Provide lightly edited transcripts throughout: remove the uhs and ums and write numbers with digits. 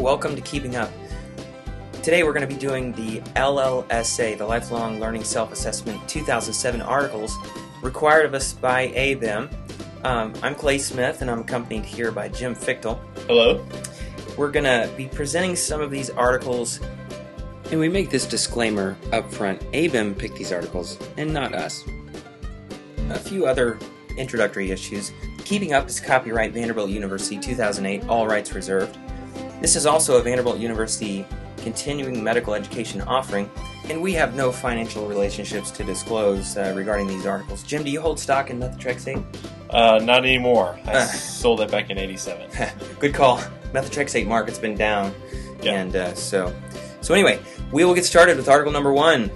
welcome to Keeping Up. Today we're going to be doing the LLSA, the Lifelong Learning Self-Assessment 2007 articles required of us by ABIM. I'm Clay Smith and I'm accompanied here by Jim Fichtel. Hello. We're going to be presenting some of these articles, and we make this disclaimer up front. ABIM picked these articles and not us. A few other introductory issues. Keeping Up is copyright Vanderbilt University 2008, all rights reserved. This is also a Vanderbilt University continuing medical education offering, and we have no financial relationships to disclose regarding these articles. Jim, do you hold stock in methotrexate? Not anymore. I sold it back in '87. Good call. Methotrexate market's been down, Yeah. and so anyway, we will get started with article number 1.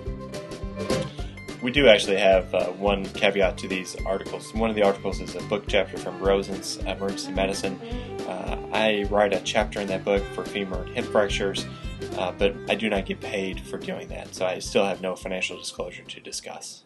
We do actually have one caveat to these articles. One of the articles is a book chapter from Rosen's Emergency Medicine. I write a chapter in that book for femur and hip fractures, but I do not get paid for doing that, so I still have no financial disclosure to discuss.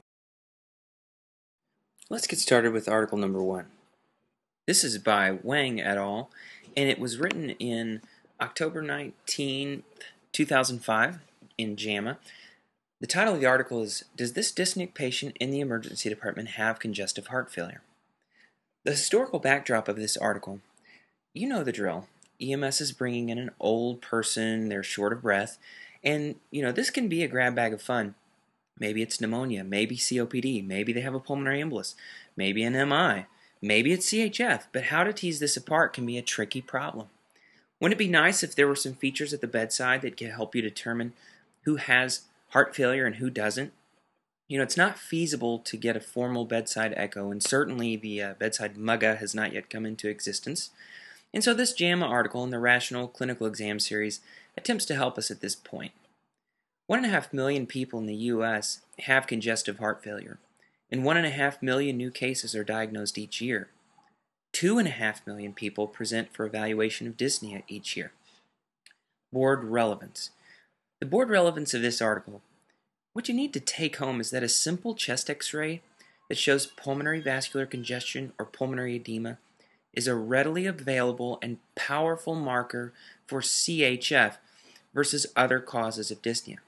Let's get started with article number 1. This is by Wang et al., and it was written in October 19, 2005 in JAMA. The title of the article is, Does this dyspneic patient in the emergency department have congestive heart failure? The historical backdrop of this article, you know the drill. EMS is bringing in an old person, they're short of breath, and this can be a grab bag of fun. Maybe it's pneumonia, maybe COPD, maybe they have a pulmonary embolus, maybe an MI, maybe it's CHF, but how to tease this apart can be a tricky problem. Wouldn't it be nice if there were some features at the bedside that could help you determine who has heart failure and who doesn't? It's not feasible to get a formal bedside echo, and certainly the bedside MUGA has not yet come into existence. And so this JAMA article in the Rational Clinical Exam series attempts to help us at this point. 1.5 million people in the U.S. have congestive heart failure, and 1.5 million new cases are diagnosed each year. 2.5 million people present for evaluation of dyspnea each year. Board relevance. The board relevance of this article, what you need to take home is that a simple chest x-ray that shows pulmonary vascular congestion or pulmonary edema is a readily available and powerful marker for CHF versus other causes of dyspnea.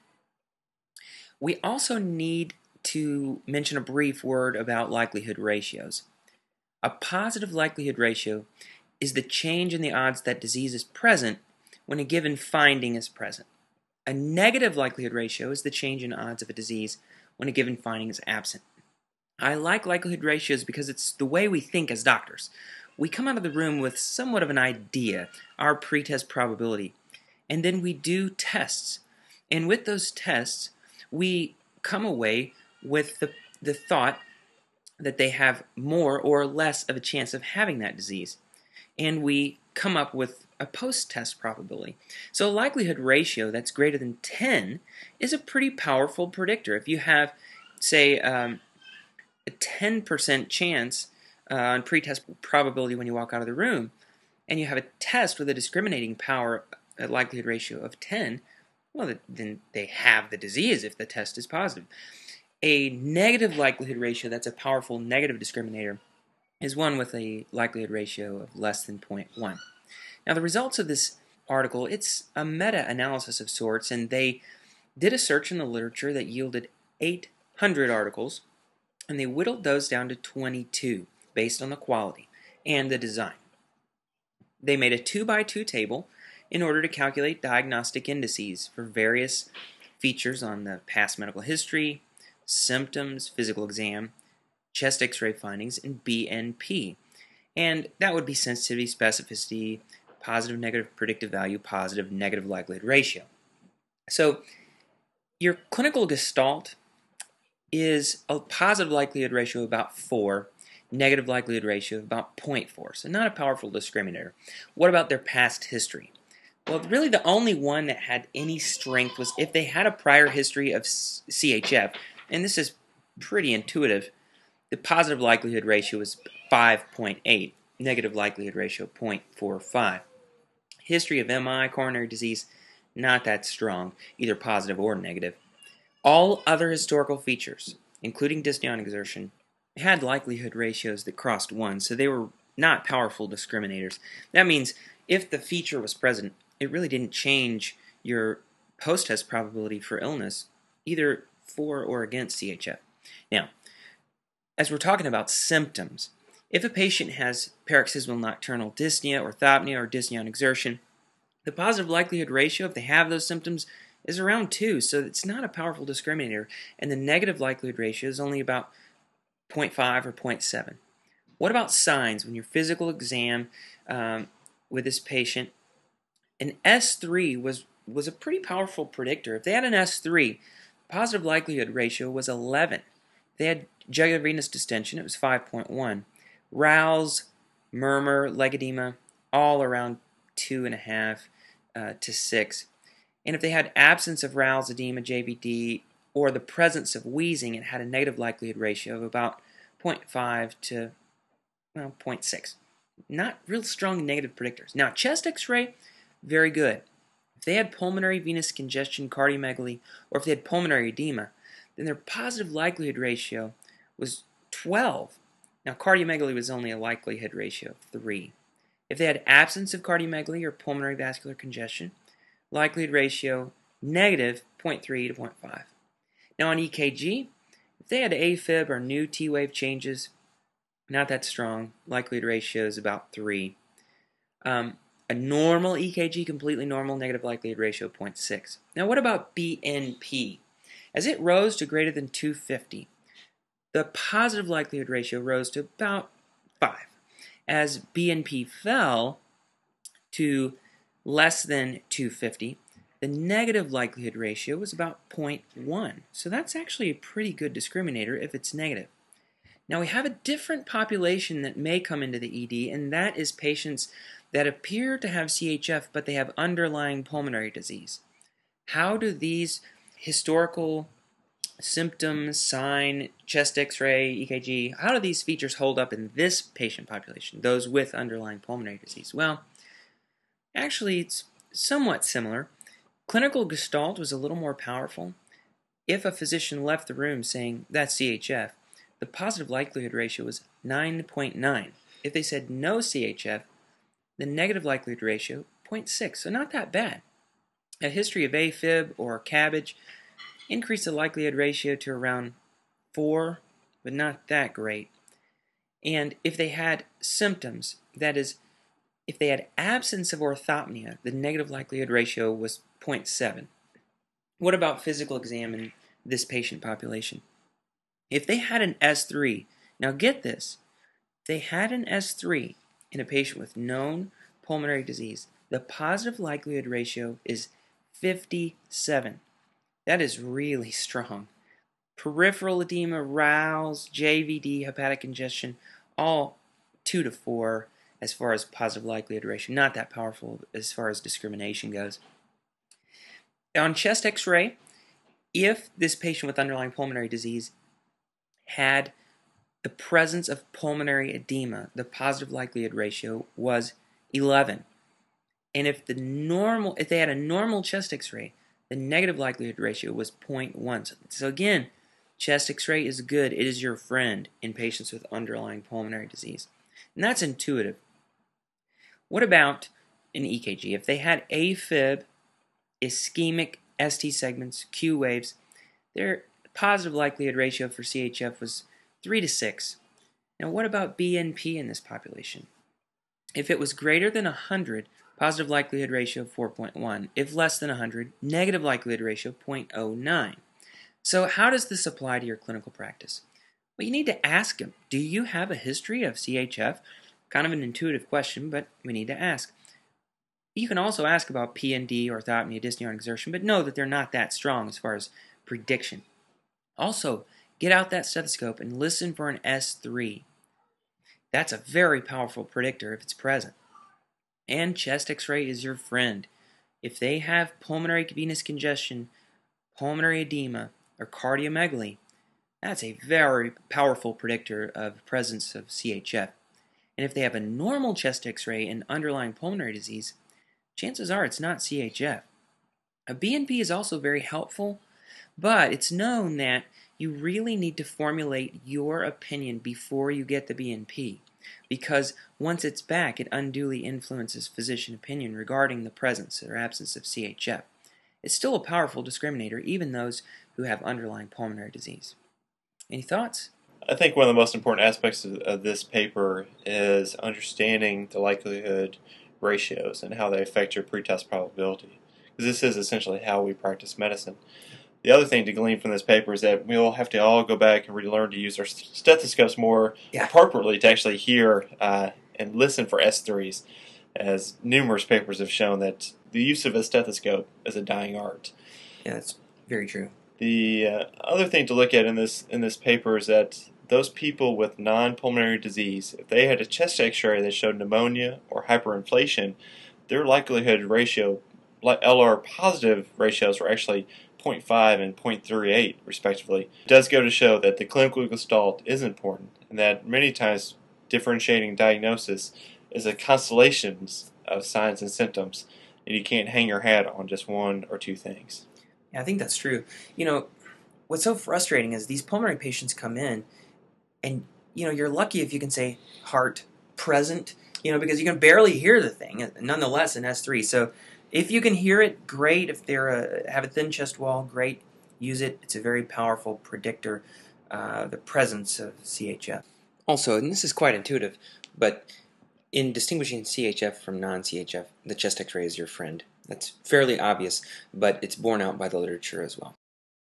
We also need to mention a brief word about likelihood ratios. A positive likelihood ratio is the change in the odds that disease is present when a given finding is present. A negative likelihood ratio is the change in odds of a disease when a given finding is absent. I like likelihood ratios because it's the way we think as doctors. We come out of the room with somewhat of an idea, our pretest probability, and then we do tests. And with those tests, we come away with the thought that they have more or less of a chance of having that disease. And we come up with a post-test probability. So a likelihood ratio that's greater than 10 is a pretty powerful predictor. If you have, say, a 10% chance on pretest probability when you walk out of the room, and you have a test with a discriminating power, a likelihood ratio of 10, well, then they have the disease if the test is positive. A negative likelihood ratio that's a powerful negative discriminator is one with a likelihood ratio of less than 0.1. Now, the results of this article, it's a meta-analysis of sorts, and they did a search in the literature that yielded 800 articles, and they whittled those down to 22 based on the quality and the design. They made a 2x2 table in order to calculate diagnostic indices for various features on the past medical history, symptoms, physical exam, chest x-ray findings, and BNP. And that would be sensitivity, specificity, positive, negative predictive value, positive, negative likelihood ratio. So your clinical gestalt is a positive likelihood ratio of about 4, negative likelihood ratio of about 0.4, so not a powerful discriminator. What about their past history? Well, really the only one that had any strength was if they had a prior history of CHF, and this is pretty intuitive. The positive likelihood ratio is 5.8, negative likelihood ratio 0.45. History of MI, coronary disease, not that strong, either positive or negative. All other historical features, including dyspnea on exertion, had likelihood ratios that crossed 1, so they were not powerful discriminators. That means if the feature was present it really didn't change your post-test probability for illness, either for or against CHF. Now, as we're talking about symptoms, if a patient has paroxysmal nocturnal dyspnea, orthopnea, or dyspnea on exertion, the positive likelihood ratio, if they have those symptoms, is around 2, so it's not a powerful discriminator, and the negative likelihood ratio is only about 0.5 or 0.7. What about signs when your physical exam with this patient? An S3 was a pretty powerful predictor. If they had an S3, positive likelihood ratio was 11. If they had jugular venous distension, it was 5.1. Rouse, murmur, leg edema, all around 2.5 to 6. And if they had absence of rouse, edema, JVD, or the presence of wheezing, it had a negative likelihood ratio of about 0.5 to 0.6. Not real strong negative predictors. Now, chest x-ray, very good. If they had pulmonary venous congestion, cardiomegaly, or if they had pulmonary edema, then their positive likelihood ratio was 12. Now, cardiomegaly was only a likelihood ratio of 3. If they had absence of cardiomegaly or pulmonary vascular congestion, likelihood ratio negative 0.3 to 0.5. Now, on EKG, if they had AFib or new T-wave changes, not that strong. Likelihood ratio is about 3. A normal EKG, completely normal, negative likelihood ratio 0.6. Now, what about BNP? As it rose to greater than 250, the positive likelihood ratio rose to about 5. As BNP fell to less than 250, the negative likelihood ratio was about 0.1. So that's actually a pretty good discriminator if it's negative. Now we have a different population that may come into the ED, and that is patients that appear to have CHF, but they have underlying pulmonary disease. How do these historical symptoms, sign, chest x-ray, EKG, how do these features hold up in this patient population, those with underlying pulmonary disease? Well, actually it's somewhat similar. Clinical gestalt was a little more powerful. If a physician left the room saying, that's CHF, the positive likelihood ratio was 9.9. If they said no CHF, the negative likelihood ratio, 0.6, so not that bad. A history of AFib or CABG increased the likelihood ratio to around 4, but not that great. And if they had symptoms, that is, if they had absence of orthopnea, the negative likelihood ratio was 0.7. What about physical exam in this patient population? If they had an S3, now get this, if they had an S3 in a patient with known pulmonary disease, the positive likelihood ratio is 57. That is really strong. Peripheral edema, rouse, JVD, hepatic congestion, all 2 to 4 as far as positive likelihood ratio. Not that powerful as far as discrimination goes. On chest x-ray, if this patient with underlying pulmonary disease had the presence of pulmonary edema, the positive likelihood ratio was 11. And if they had a normal chest x-ray, the negative likelihood ratio was 0.1. So again, chest x-ray is good. It is your friend in patients with underlying pulmonary disease. And that's intuitive. What about an EKG? If they had AFib, ischemic ST segments, Q waves, their positive likelihood ratio for CHF was 3 to 6. Now what about BNP in this population? If it was greater than 100, positive likelihood ratio 4.1. If less than 100, negative likelihood ratio 0.09. So how does this apply to your clinical practice? Well, you need to ask them, do you have a history of CHF? Kind of an intuitive question, but we need to ask. You can also ask about PND, orthopnea, dyspnea on exertion, but know that they're not that strong as far as prediction. Also, get out that stethoscope and listen for an S3. That's a very powerful predictor if it's present. And chest x-ray is your friend. If they have pulmonary venous congestion, pulmonary edema, or cardiomegaly, that's a very powerful predictor of presence of CHF. And if they have a normal chest x-ray and underlying pulmonary disease, chances are it's not CHF. A BNP is also very helpful, but it's known that you really need to formulate your opinion before you get the BNP. because once it's back, it unduly influences physician opinion regarding the presence or absence of CHF. It's still a powerful discriminator, even those who have underlying pulmonary disease. Any thoughts? I think one of the most important aspects of this paper is understanding the likelihood ratios and how they affect your pretest probability, because this is essentially how we practice medicine. The other thing to glean from this paper is that we'll have to all go back and relearn to use our stethoscopes more appropriately to actually hear and listen for S3s, as numerous papers have shown that the use of a stethoscope is a dying art. Yeah, that's very true. The other thing to look at in this paper is that those people with non-pulmonary disease, if they had a chest X-ray that showed pneumonia or hyperinflation, their likelihood ratio, LR positive ratios, were actually 0.5 and 0.38 respectively. It does go to show that the clinical gestalt is important, and that many times differentiating diagnosis is a constellation of signs and symptoms, and you can't hang your hat on just one or two things. Yeah, I think that's true. What's so frustrating is these pulmonary patients come in, and you're lucky if you can say heart present, because you can barely hear the thing. Nonetheless, an S3. So if you can hear it, great. If they have a thin chest wall, great. Use it. It's a very powerful predictor of the presence of CHF. Also, and this is quite intuitive, but in distinguishing CHF from non-CHF, the chest X-ray is your friend. That's fairly obvious, but it's borne out by the literature as well.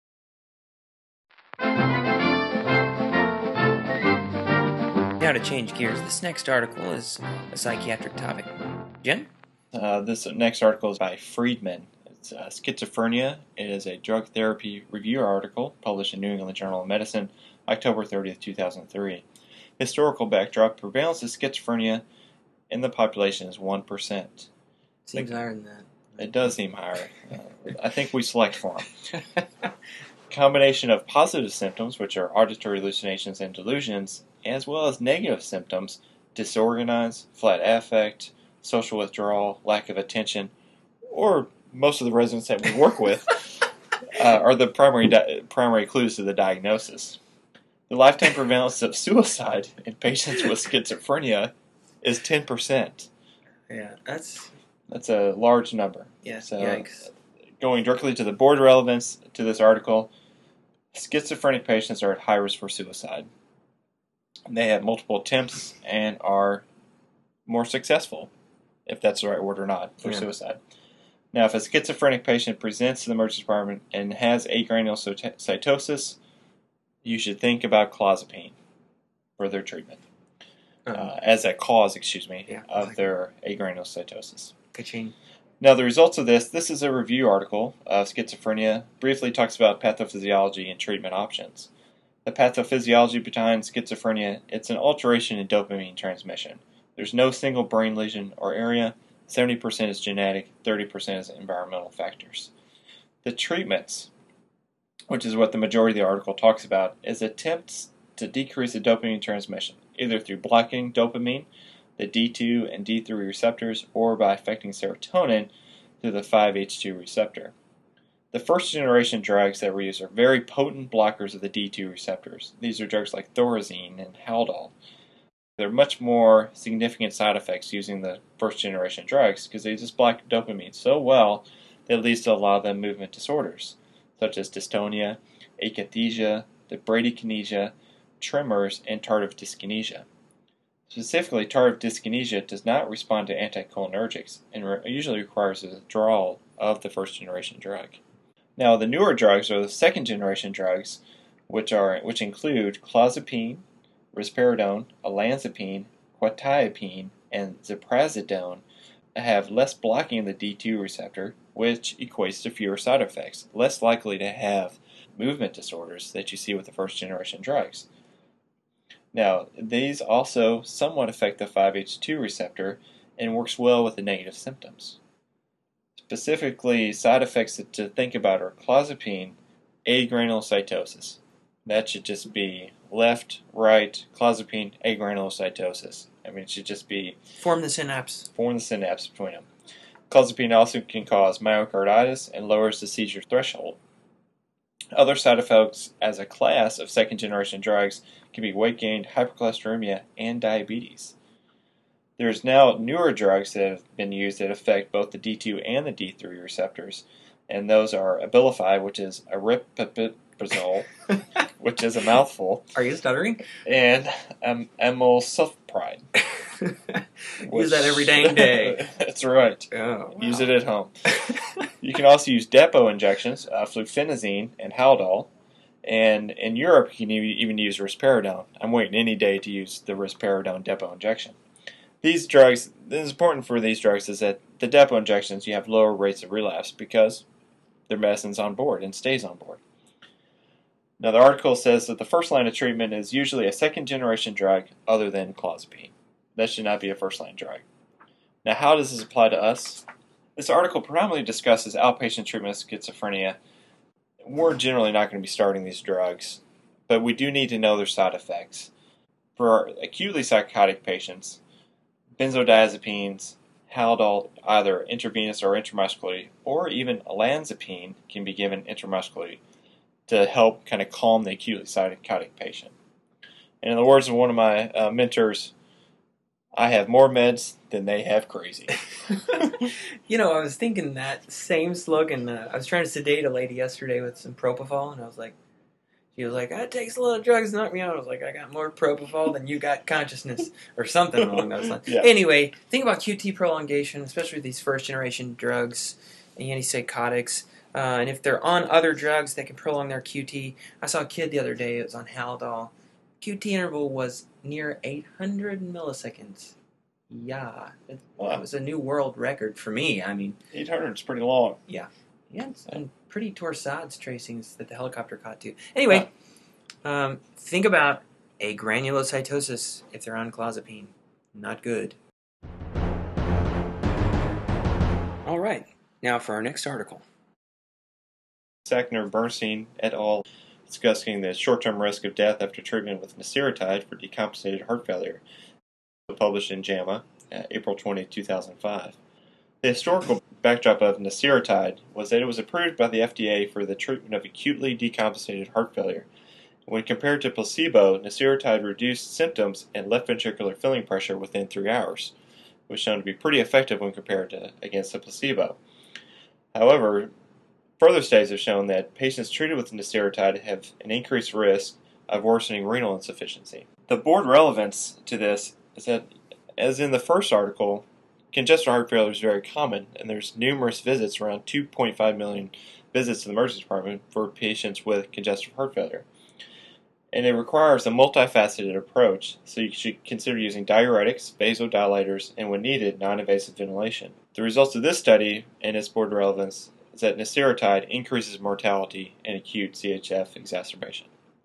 Now to change gears, this next article is a psychiatric topic. Jen? This next article is by Friedman. It's Schizophrenia. It is a drug therapy review article published in New England Journal of Medicine, October 30th, 2003. Historical backdrop: prevalence of schizophrenia in the population is 1%. Seems higher than that. It does seem higher. I think we select for them. Combination of positive symptoms, which are auditory hallucinations and delusions, as well as negative symptoms, disorganized, flat affect, social withdrawal, lack of attention, or most of the residents that we work with, are the primary clues to the diagnosis. The lifetime prevalence of suicide in patients with schizophrenia is 10%. Yeah, that's a large number. Yeah, so, yikes. Going directly to the board relevance to this article, schizophrenic patients are at high risk for suicide. They have multiple attempts and are more successful, if that's the right word or not, for suicide. Now, if a schizophrenic patient presents to the emergency department and has agranulocytosis, you should think about clozapine for their treatment. As a cause, of their agranulocytosis. Ka-ching. Now, the results of this is a review article of schizophrenia, briefly talks about pathophysiology and treatment options. The pathophysiology behind schizophrenia, it's an alteration in dopamine transmission. There's no single brain lesion or area. 70% is genetic, 30% is environmental factors. The treatments, which is what the majority of the article talks about, is attempts to decrease the dopamine transmission, either through blocking dopamine, the D2 and D3 receptors, or by affecting serotonin through the 5-HT receptor. The first generation drugs that were used are very potent blockers of the D2 receptors. These are drugs like Thorazine and Haldol. There are much more significant side effects using the first generation drugs because they just block dopamine so well that it leads to a lot of the movement disorders, such as dystonia, akathisia, the bradykinesia, tremors, and tardive dyskinesia. Specifically, tardive dyskinesia does not respond to anticholinergics and usually requires a withdrawal of the first generation drug. Now, the newer drugs are the second generation drugs, which include clozapine, risperidone, olanzapine, quetiapine, and ziprasidone, have less blocking of the D2 receptor, which equates to fewer side effects, less likely to have movement disorders that you see with the first generation drugs. Now, these also somewhat affect the 5-HT receptor and works well with the negative symptoms. Specifically, side effects to think about are clozapine, agranulocytosis. That should just be left, right, clozapine, agranulocytosis. It should just be... Form the synapse between them. Clozapine also can cause myocarditis and lowers the seizure threshold. Other side effects as a class of second-generation drugs can be weight gain, hypercholesteremia, and diabetes. There's now newer drugs that have been used that affect both the D2 and the D3 receptors, and those are Abilify, which is aripiprazole, which is a mouthful. Are you stuttering? And emulsipride. Use that every dang day. That's right. Oh, wow. Use it at home. You can also use depot injections, fluphenazine and Haldol. And in Europe, you can even use risperidone. I'm waiting any day to use the risperidone depot injection. These drugs, this is important for these drugs is that the depot injections, you have lower rates of relapse because their medicine's on board and stays on board. Now, the article says that the first line of treatment is usually a second-generation drug other than clozapine. That should not be a first-line drug. Now, how does this apply to us? This article predominantly discusses outpatient treatment of schizophrenia. We're generally not going to be starting these drugs, but we do need to know their side effects. For our acutely psychotic patients, benzodiazepines, Haldol, either intravenous or intramuscularly, or even olanzapine can be given intramuscularly to help kind of calm the acutely psychotic patient. And in the words of one of my mentors, I have more meds than they have crazy. You know, I was thinking that same slogan. I was trying to sedate a lady yesterday with some propofol, and she was like, it takes a lot of drugs to knock me out. I was like, I got more propofol than you got consciousness, or something along those lines. Yeah. Anyway, think about QT prolongation, especially with these first-generation drugs, antipsychotics, and if they're on other drugs that can prolong their QT. I saw a kid the other day, it was on Haldol. QT interval was near 800 milliseconds. Yeah, it was a new world record for me. I mean, 800 is pretty long. Yeah, and pretty torsades tracings that the helicopter caught too. Anyway, think about a granulocytosis if they're on clozapine. Not good. All right, now for our next article. Sackner, Bernstein et al. Discussing the short-term risk of death after treatment with nasiratide for decompensated heart failure, published in JAMA, April 20, 2005. The historical backdrop of nasiratide was that it was approved by the FDA for the treatment of acutely decompensated heart failure. When compared to placebo, nasiratide reduced symptoms and left ventricular filling pressure within 3 hours. It was shown to be pretty effective when compared against the placebo. However, further studies have shown that patients treated with nasiratide have an increased risk of worsening renal insufficiency. The board relevance to this is that, as in the first article, congestive heart failure is very common, and there's numerous visits, around 2.5 million visits to the emergency department for patients with congestive heart failure. And it requires a multifaceted approach, so you should consider using diuretics, vasodilators, and when needed, non-invasive ventilation. The results of this study and its board relevance is that nasiratide increases mortality in acute CHF exacerbation.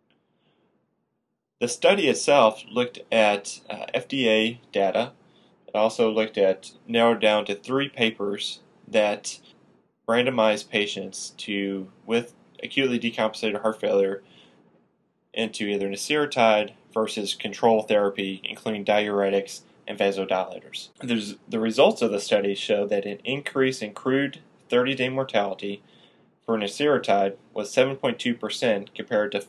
The study itself looked at FDA data. It also narrowed down to 3 papers that randomized patients with acutely decompensated heart failure into either nasiratide versus control therapy, including diuretics and vasodilators. The results of the study show that an increase in crude 30-day mortality for nasiratide was 7.2% compared to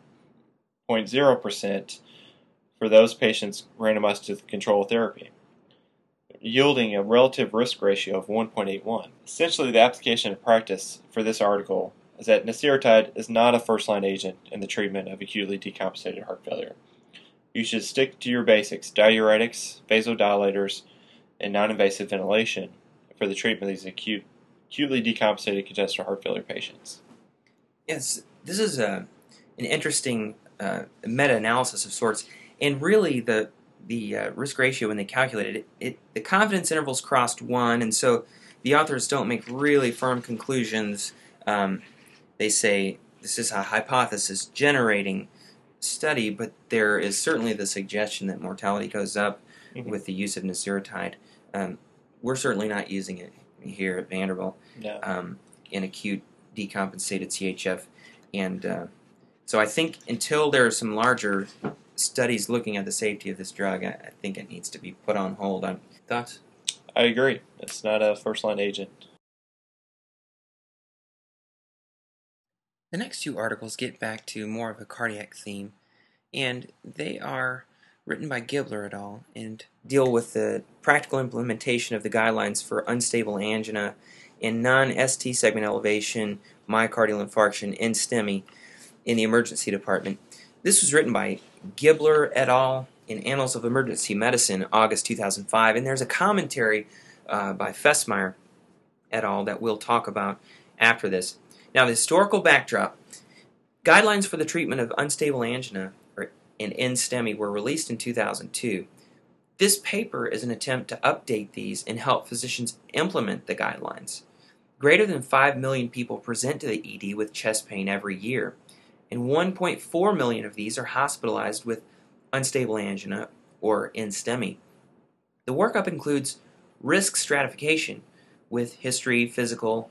4.0% for those patients randomized to control therapy, yielding a relative risk ratio of 1.81. Essentially, the application in practice for this article is that nasiratide is not a first-line agent in the treatment of acutely decompensated heart failure. You should stick to your basics: diuretics, vasodilators, and non-invasive ventilation for the treatment of these acutely decompensated congestive heart failure patients. Yes, this is an interesting meta-analysis of sorts, and really the risk ratio, when they calculated it, the confidence intervals crossed 1, and so the authors don't make really firm conclusions. They say this is a hypothesis-generating study, but there is certainly the suggestion that mortality goes up with the use of nasiratide. We're certainly not using it here at Vanderbilt in acute decompensated CHF, and so I think until there are some larger studies looking at the safety of this drug, I think it needs to be put on hold. Thoughts? I agree. It's not a first-line agent. The next two articles get back to more of a cardiac theme, and they are written by Gibler et al. And deal with the practical implementation of the guidelines for unstable angina and non-ST segment elevation myocardial infarction in STEMI in the emergency department. This was written by Gibler et al. In Annals of Emergency Medicine, August 2005, and there's a commentary by Fessmeyer et al. That we'll talk about after this. Now, the historical backdrop. Guidelines for the treatment of unstable angina in STEMI were released in 2002. This paper is an attempt to update these and help physicians implement the guidelines. Greater than 5 million people present to the ED with chest pain every year, and 1.4 million of these are hospitalized with unstable angina or STEMI. The workup includes risk stratification with history, physical,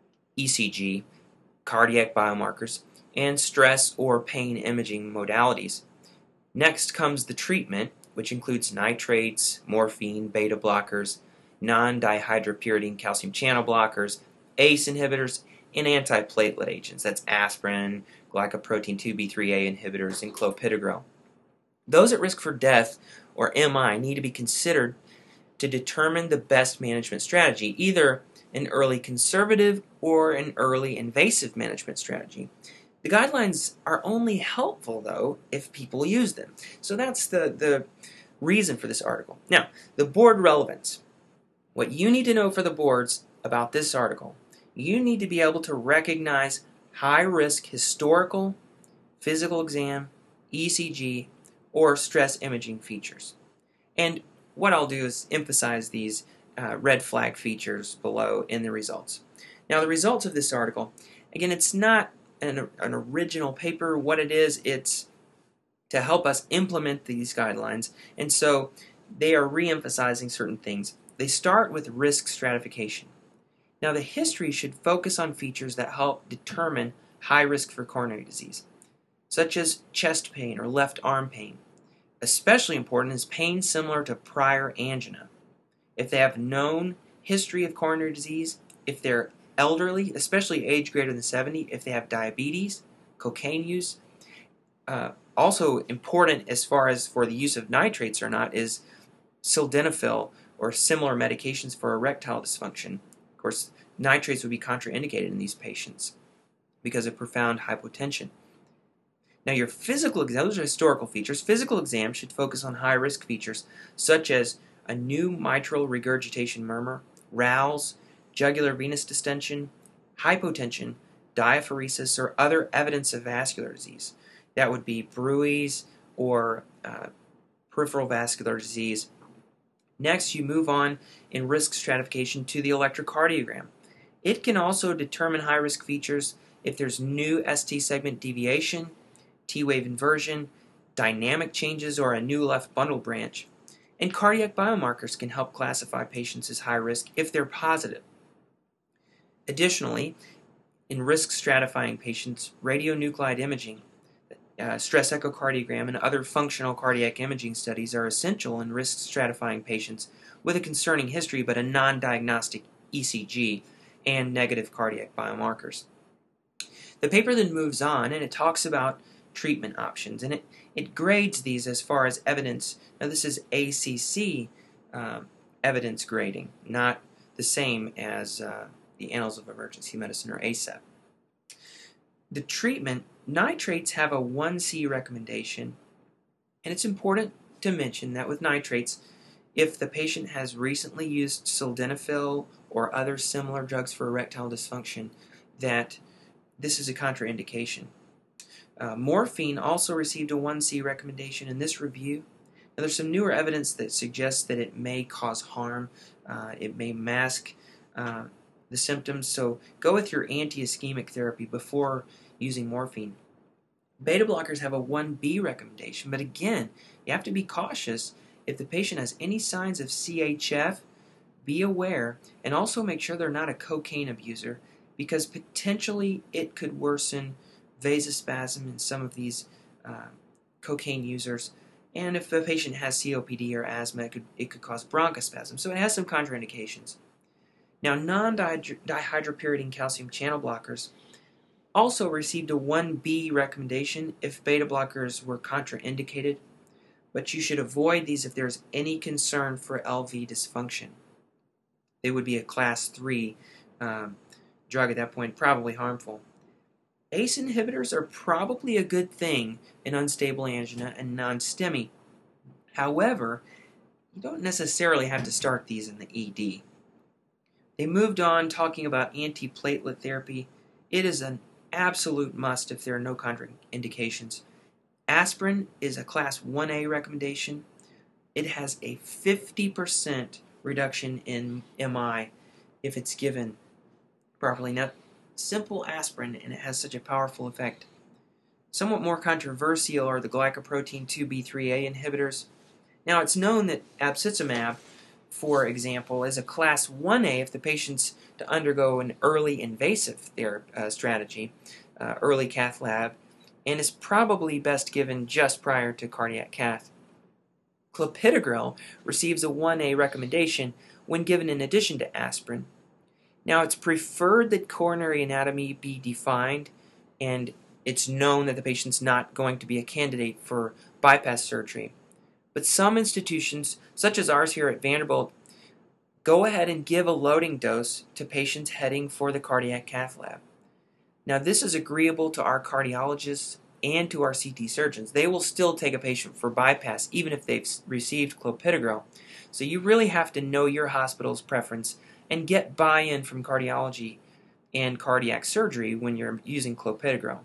ECG, cardiac biomarkers, and stress or pain imaging modalities. Next comes the treatment, which includes nitrates, morphine, beta blockers, non-dihydropyridine calcium channel blockers, ACE inhibitors, and antiplatelet agents. That's aspirin, glycoprotein 2B3A inhibitors, and clopidogrel. Those at risk for death, or MI, need to be considered to determine the best management strategy, either an early conservative or an early invasive management strategy. The guidelines are only helpful, though, if people use them. So that's the reason for this article. Now, the board relevance. What you need to know for the boards about this article, you need to be able to recognize high-risk historical, physical exam, ECG, or stress imaging features. And what I'll do is emphasize these red flag features below in the results. Now, the results of this article, again, it's not an original paper. What it is, it's to help us implement these guidelines, and so they are re-emphasizing certain things. They start with risk stratification. Now, the history should focus on features that help determine high risk for coronary disease, such as chest pain or left arm pain. Especially important is pain similar to prior angina. If they have known history of coronary disease, if they're elderly, especially age greater than 70, if they have diabetes, cocaine use. Also important as far as for the use of nitrates or not is sildenafil or similar medications for erectile dysfunction. Of course, nitrates would be contraindicated in these patients because of profound hypotension. Now, your physical exam, those are historical features. Physical exam should focus on high-risk features such as a new mitral regurgitation murmur, RALs, jugular venous distension, hypotension, diaphoresis, or other evidence of vascular disease. That would be bruits or peripheral vascular disease. Next, you move on in risk stratification to the electrocardiogram. It can also determine high-risk features if there's new ST segment deviation, T-wave inversion, dynamic changes, or a new left bundle branch. And cardiac biomarkers can help classify patients as high risk if they're positive. Additionally, in risk stratifying patients, radionuclide imaging, stress echocardiogram, and other functional cardiac imaging studies are essential in risk stratifying patients with a concerning history but a non-diagnostic ECG and negative cardiac biomarkers. The paper then moves on and it talks about treatment options, and it grades these as far as evidence. Now, this is ACC evidence grading, not the same as the Annals of Emergency Medicine, or ASEP. The treatment, nitrates have a 1C recommendation, and it's important to mention that with nitrates, if the patient has recently used sildenafil or other similar drugs for erectile dysfunction, that this is a contraindication. Morphine also received a 1C recommendation in this review. Now, there's some newer evidence that suggests that it may cause harm. It may mask the symptoms, so go with your anti-ischemic therapy before using morphine. Beta blockers have a 1B recommendation, but again, you have to be cautious. If the patient has any signs of CHF, be aware, and also make sure they're not a cocaine abuser, because potentially it could worsen vasospasm in some of these cocaine users. And if the patient has COPD or asthma, it could cause bronchospasm. So it has some contraindications. Now, non-dihydropyridine calcium channel blockers, Also received a 1B recommendation if beta blockers were contraindicated, but you should avoid these if there's any concern for LV dysfunction. They would be a class 3 drug at that point, probably harmful. ACE inhibitors are probably a good thing in unstable angina and non-STEMI. However, you don't necessarily have to start these in the ED. They moved on talking about antiplatelet therapy. It is an absolute must if there are no contraindications. Aspirin is a class 1A recommendation. It has a 50% reduction in MI if it's given properly. Now, simple aspirin, and it has such a powerful effect. Somewhat more controversial are the glycoprotein 2B3A inhibitors. Now, it's known that abciximab, for example, is a class 1A if the patient's to undergo an early invasive strategy, early cath lab, and is probably best given just prior to cardiac cath. Clopidogrel receives a 1A recommendation when given in addition to aspirin. Now, it's preferred that coronary anatomy be defined, and it's known that the patient's not going to be a candidate for bypass surgery. But some institutions, such as ours here at Vanderbilt, go ahead and give a loading dose to patients heading for the cardiac cath lab. Now, this is agreeable to our cardiologists and to our CT surgeons. They will still take a patient for bypass even if they've received clopidogrel. So you really have to know your hospital's preference and get buy-in from cardiology and cardiac surgery when you're using clopidogrel.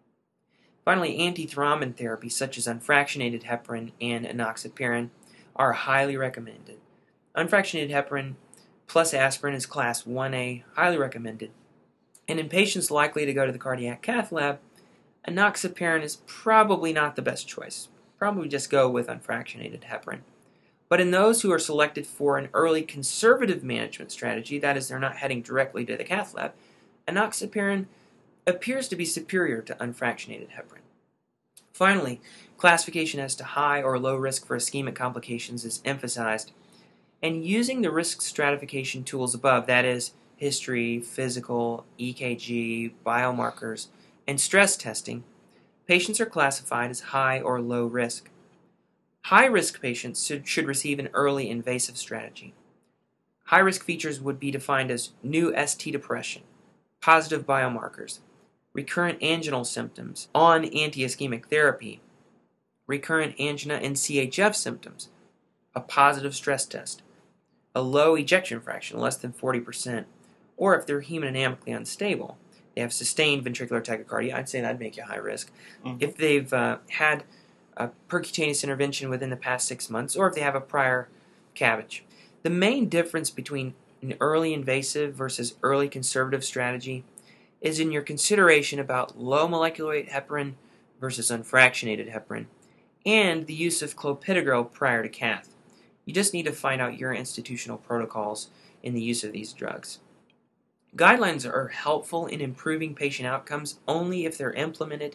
Finally, antithrombin therapy such as unfractionated heparin and enoxaparin are highly recommended. Unfractionated heparin plus aspirin is class 1A, highly recommended. And in patients likely to go to the cardiac cath lab, enoxaparin is probably not the best choice. Probably just go with unfractionated heparin. But in those who are selected for an early conservative management strategy, that is, they're not heading directly to the cath lab, enoxaparin appears to be superior to unfractionated heparin. Finally, classification as to high or low risk for ischemic complications is emphasized, and using the risk stratification tools above, that is, history, physical, EKG, biomarkers, and stress testing, patients are classified as high or low risk. High-risk patients should receive an early invasive strategy. High-risk features would be defined as new ST depression, positive biomarkers, recurrent anginal symptoms on anti-ischemic therapy, recurrent angina and CHF symptoms, a positive stress test, a low ejection fraction, less than 40%, or if they're hemodynamically unstable, they have sustained ventricular tachycardia, I'd say that'd make you high risk. If they've had a percutaneous intervention within the past 6 months, or if they have a prior CABG. The main difference between an early invasive versus early conservative strategy is in your consideration about low molecular weight heparin versus unfractionated heparin, and the use of clopidogrel prior to cath. You just need to find out your institutional protocols in the use of these drugs. Guidelines are helpful in improving patient outcomes only if they're implemented.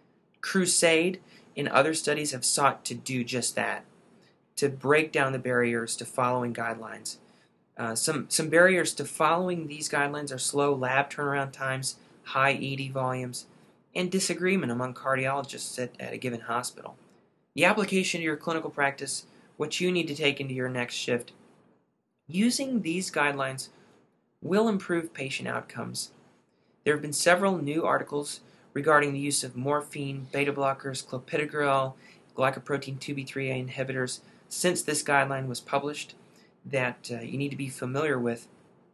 Crusade and other studies have sought to do just that, to break down the barriers to following guidelines. Some barriers to following these guidelines are slow lab turnaround times, high ED volumes, and disagreement among cardiologists at a given hospital. The application to your clinical practice, what you need to take into your next shift. Using these guidelines will improve patient outcomes. There have been several new articles regarding the use of morphine, beta blockers, clopidogrel, glycoprotein 2B3A inhibitors since this guideline was published that you need to be familiar with.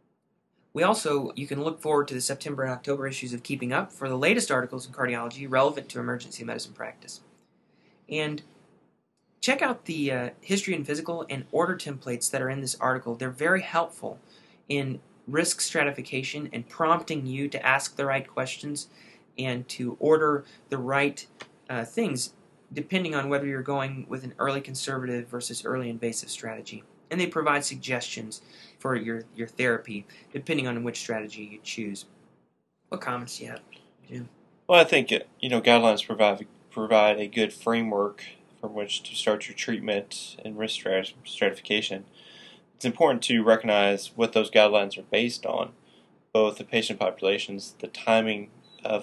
You can look forward to the September and October issues of Keeping Up for the latest articles in cardiology relevant to emergency medicine practice. And check out the history and physical and order templates that are in this article. They're very helpful in risk stratification and prompting you to ask the right questions and to order the right things depending on whether you're going with an early conservative versus early invasive strategy. And they provide suggestions for your therapy depending on which strategy you choose. What comments do you have, Jim? Well, I think guidelines provide a good framework from which to start your treatment and risk stratification. It's important to recognize what those guidelines are based on, both the patient populations, the timing of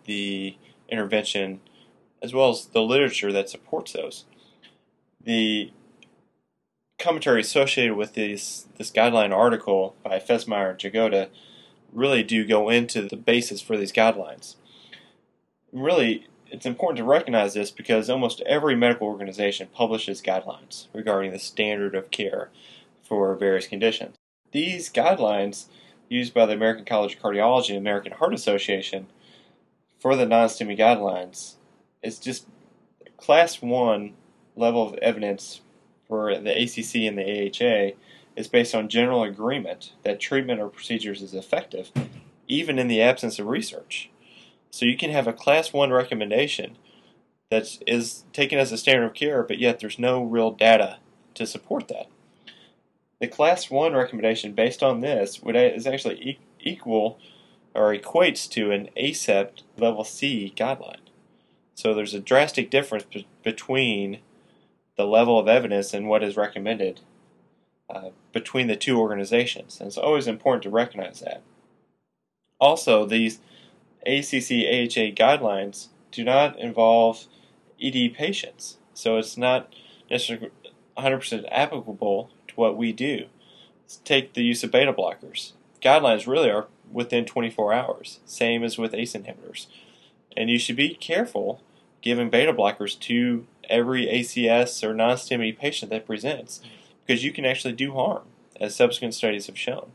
the intervention as well as the literature that supports those. The commentary associated with this guideline article by Fesmire and Jagoda really do go into the basis for these guidelines. Really, it's important to recognize this because almost every medical organization publishes guidelines regarding the standard of care for various conditions. These guidelines, used by the American College of Cardiology and American Heart Association for the non-STEMI guidelines, is just class 1 level of evidence for the ACC and the AHA is based on general agreement that treatment or procedures is effective, even in the absence of research. So you can have a class 1 recommendation that is taken as a standard of care, but yet there's no real data to support that. The class 1 recommendation based on this is actually equal or equates to an ACEP level C guideline. So there's a drastic difference between the level of evidence and what is recommended between the two organizations. And it's always important to recognize that. Also, these ACC-AHA guidelines do not involve ED patients, so it's not necessarily 100% applicable to what we do. Let's take the use of beta blockers. Guidelines really are within 24 hours, same as with ACE inhibitors. And you should be careful giving beta blockers to every ACS or non-STEMI patient that presents, because you can actually do harm, as subsequent studies have shown.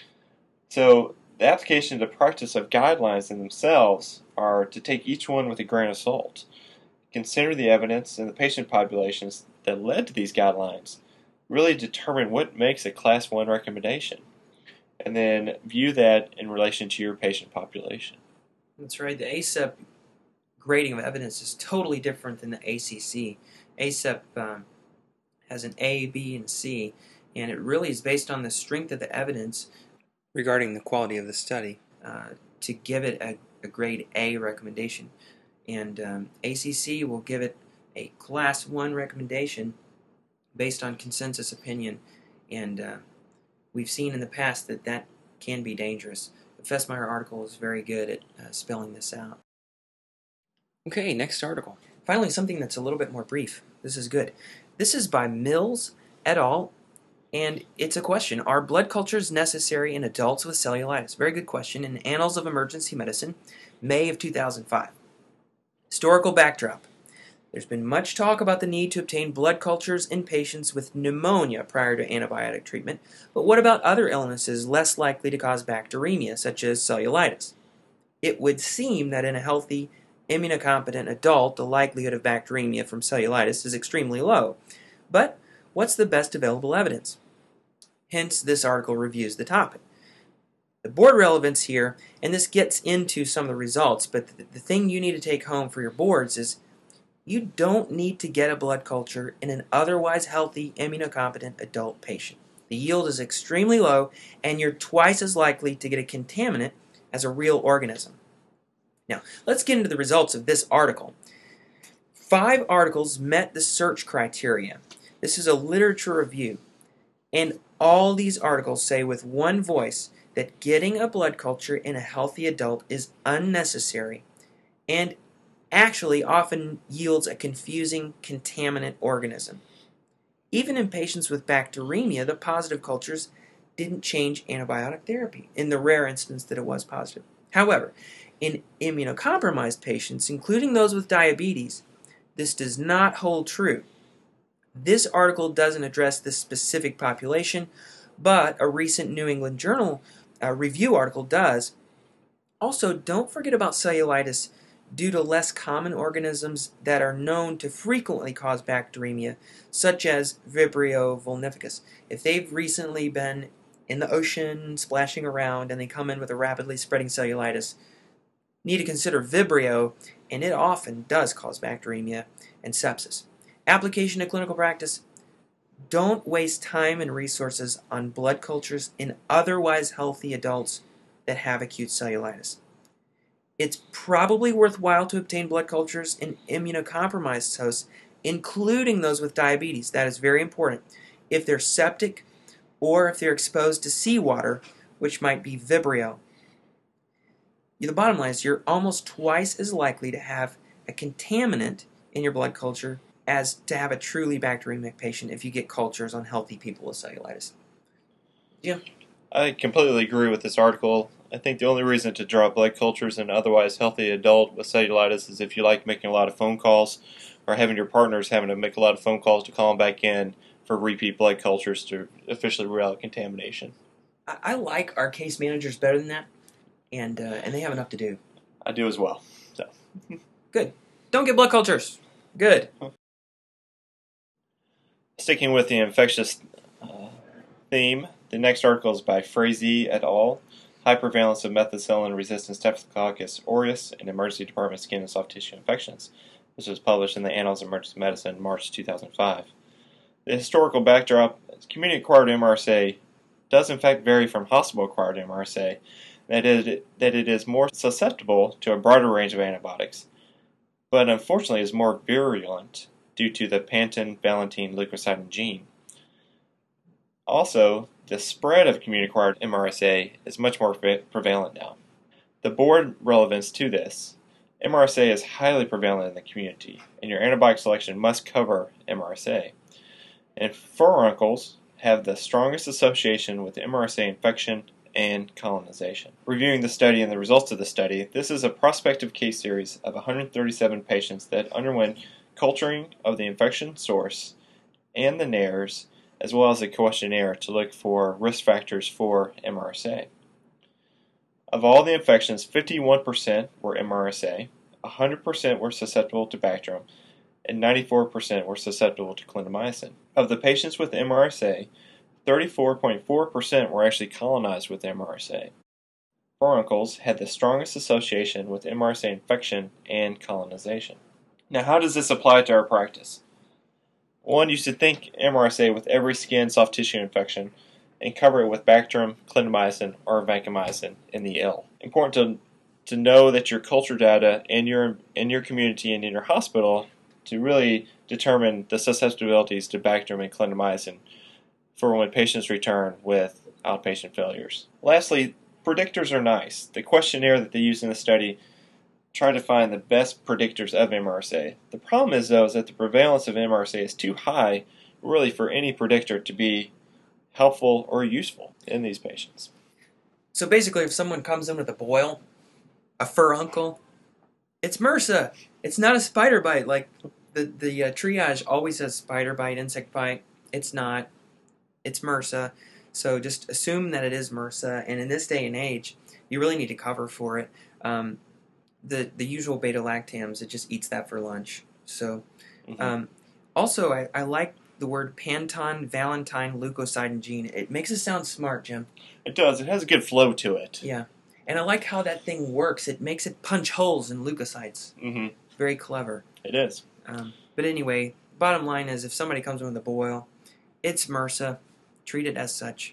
So the application to practice of guidelines in themselves are to take each one with a grain of salt. Consider the evidence and the patient populations that led to these guidelines. Really determine what makes a class 1 recommendation, and then view that in relation to your patient population. That's right. The ACEP grading of evidence is totally different than the ACC. ACEP has an A, B, and C, and it really is based on the strength of the evidence regarding the quality of the study to give it a grade A recommendation. And ACC will give it a class 1 recommendation based on consensus opinion, and we've seen in the past that that can be dangerous. The Fesmire article is very good at spelling this out. Okay, next article. Finally, something that's a little bit more brief. This is good. This is by Mills et al., and it's a question. Are blood cultures necessary in adults with cellulitis? Very good question. In Annals of Emergency Medicine, May of 2005. Historical backdrop. There's been much talk about the need to obtain blood cultures in patients with pneumonia prior to antibiotic treatment, but what about other illnesses less likely to cause bacteremia, such as cellulitis? It would seem that in a healthy, immunocompetent adult, the likelihood of bacteremia from cellulitis is extremely low. But what's the best available evidence? Hence, this article reviews the topic. The board relevance here, and this gets into some of the results, but the thing you need to take home for your boards is you don't need to get a blood culture in an otherwise healthy, immunocompetent adult patient. The yield is extremely low, and you're twice as likely to get a contaminant as a real organism. Now, let's get into the results of this article. 5 articles met the search criteria. This is a literature review, and all these articles say with one voice that getting a blood culture in a healthy adult is unnecessary and actually often yields a confusing contaminant organism. Even in patients with bacteremia, the positive cultures didn't change antibiotic therapy in the rare instance that it was positive. However, in immunocompromised patients, including those with diabetes, this does not hold true. This article doesn't address this specific population, but a recent New England Journal review article does. Also, don't forget about cellulitis due to less common organisms that are known to frequently cause bacteremia, such as Vibrio vulnificus. If they've recently been in the ocean splashing around and they come in with a rapidly spreading cellulitis, need to consider Vibrio, and it often does cause bacteremia and sepsis. Application to clinical practice: don't waste time and resources on blood cultures in otherwise healthy adults that have acute cellulitis. It's probably worthwhile to obtain blood cultures in immunocompromised hosts, including those with diabetes. That is very important. If they're septic or if they're exposed to seawater, which might be Vibrio. The bottom line is you're almost twice as likely to have a contaminant in your blood culture as to have a truly bacteremic patient if you get cultures on healthy people with cellulitis. Yeah. I completely agree with this article. I think the only reason to draw blood cultures in an otherwise healthy adult with cellulitis is if you like making a lot of phone calls or having your partners having to make a lot of phone calls to call them back in for repeat blood cultures to officially rule out contamination. I like our case managers better than that, and they have enough to do. I do as well. So. Good. Don't get blood cultures. Good. Sticking with the infectious theme, the next article is by Frazee et al. High prevalence of methicillin-resistant Staphylococcus aureus in emergency department skin and soft tissue infections. This was published in the Annals of Emergency Medicine in March 2005. The historical backdrop is community-acquired MRSA does in fact vary from hospital-acquired MRSA, that it is more susceptible to a broader range of antibiotics, but unfortunately is more virulent due to the pantin-valentine leukocidin gene. Also, the spread of community-acquired MRSA is much more prevalent now. The broad relevance to this, MRSA is highly prevalent in the community, and your antibiotic selection must cover MRSA. And furuncles have the strongest association with MRSA infection and colonization. Reviewing the study and the results of the study, this is a prospective case series of 137 patients that underwent culturing of the infection source and the nares, as well as a questionnaire to look for risk factors for MRSA. Of all the infections, 51% were MRSA, 100% were susceptible to Bactrim, and 94% were susceptible to clindamycin. Of the patients with MRSA, 34.4% were actually colonized with MRSA. Furuncles had the strongest association with MRSA infection and colonization. Now, how does this apply to our practice? One, you should think MRSA with every skin soft tissue infection and cover it with Bactrim, clindamycin, or vancomycin in the ill. Important to know that your culture data in your community and in your hospital to really determine the susceptibilities to Bactrim and clindamycin for when patients return with outpatient failures. Lastly, predictors are nice. The questionnaire that they used in the study tried to find the best predictors of MRSA. The problem is, though, is that the prevalence of MRSA is too high really for any predictor to be helpful or useful in these patients. So basically, if someone comes in with a boil, a furuncle, it's MRSA. It's not a spider bite. Like the triage always says spider bite, insect bite. It's not. It's MRSA. So just assume that it is MRSA. And in this day and age, you really need to cover for it. The usual beta-lactams, it just eats that for lunch. So, also, I like the word pantin-valentine leukocidin gene. It makes it sound smart, Jim. It does. It has a good flow to it. Yeah. And I like how that thing works. It makes it punch holes in leukocytes. Mm-hmm. Very clever. It is. But anyway, bottom line is if somebody comes in with a boil, it's MRSA. Treat it as such.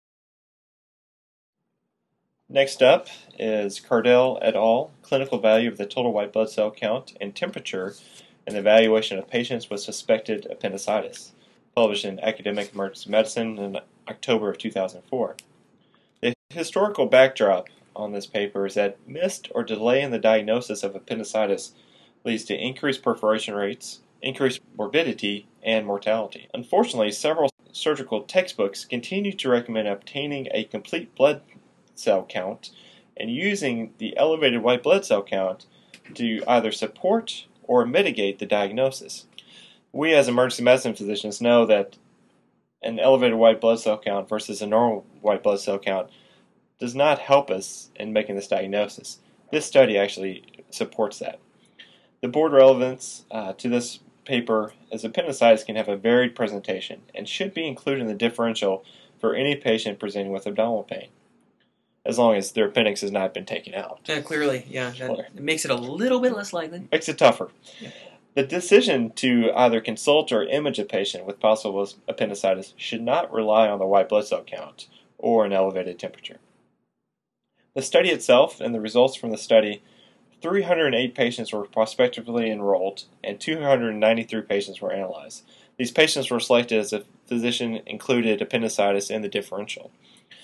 Next up is Cardell et al. Clinical value of the total white blood cell count and temperature in the evaluation of patients with suspected appendicitis, published in Academic Emergency Medicine in October of 2004. The historical backdrop on this paper is that missed or delay in the diagnosis of appendicitis leads to increased perforation rates, increased morbidity, and mortality. Unfortunately, several surgical textbooks continue to recommend obtaining a complete blood cell count and using the elevated white blood cell count to either support or mitigate the diagnosis. We as emergency medicine physicians know that an elevated white blood cell count versus a normal white blood cell count does not help us in making this diagnosis. This study actually supports that. The board relevance to this paper is appendicitis can have a varied presentation and should be included in the differential for any patient presenting with abdominal pain, as long as their appendix has not been taken out. Yeah, clearly, yeah. It makes it a little bit less likely. Makes it tougher. Yeah. The decision to either consult or image a patient with possible appendicitis should not rely on the white blood cell count or an elevated temperature. The study itself and the results from the study, 308 patients were prospectively enrolled and 293 patients were analyzed. These patients were selected as the physician included appendicitis in the differential.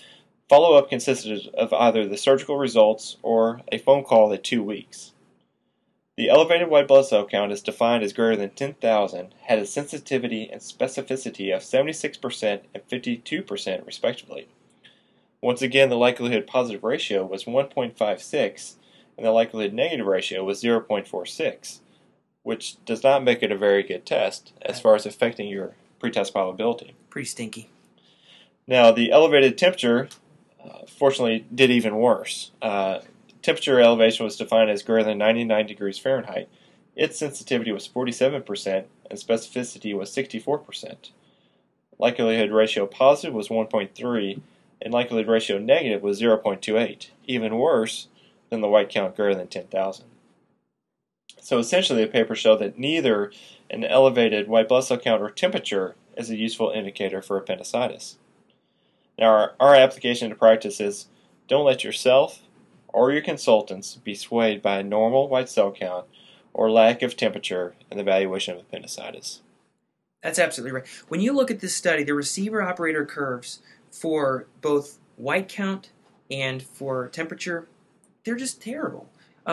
Follow-up consisted of either the surgical results or a phone call at 2 weeks. The elevated white blood cell count is defined as greater than 10,000, had a sensitivity and specificity of 76% and 52% respectively. Once again, the likelihood positive ratio was 1.56, and the likelihood negative ratio was 0.46, which does not make it a very good test as far as affecting your pretest probability. Pretty stinky. Now, the elevated temperature, fortunately, did even worse. Temperature elevation was defined as greater than 99 degrees Fahrenheit. Its sensitivity was 47%, and specificity was 64%. Likelihood ratio positive was 1.3, and likelihood ratio negative was 0.28, even worse than the white count greater than 10,000. So essentially, the paper showed that neither an elevated white blood cell count or temperature is a useful indicator for appendicitis. Now, our application to practice is don't let yourself or your consultants be swayed by a normal white cell count or lack of temperature in the evaluation of appendicitis. That's absolutely right. When you look at this study, the receiver operator curves for both white count and for temperature, they're just terrible.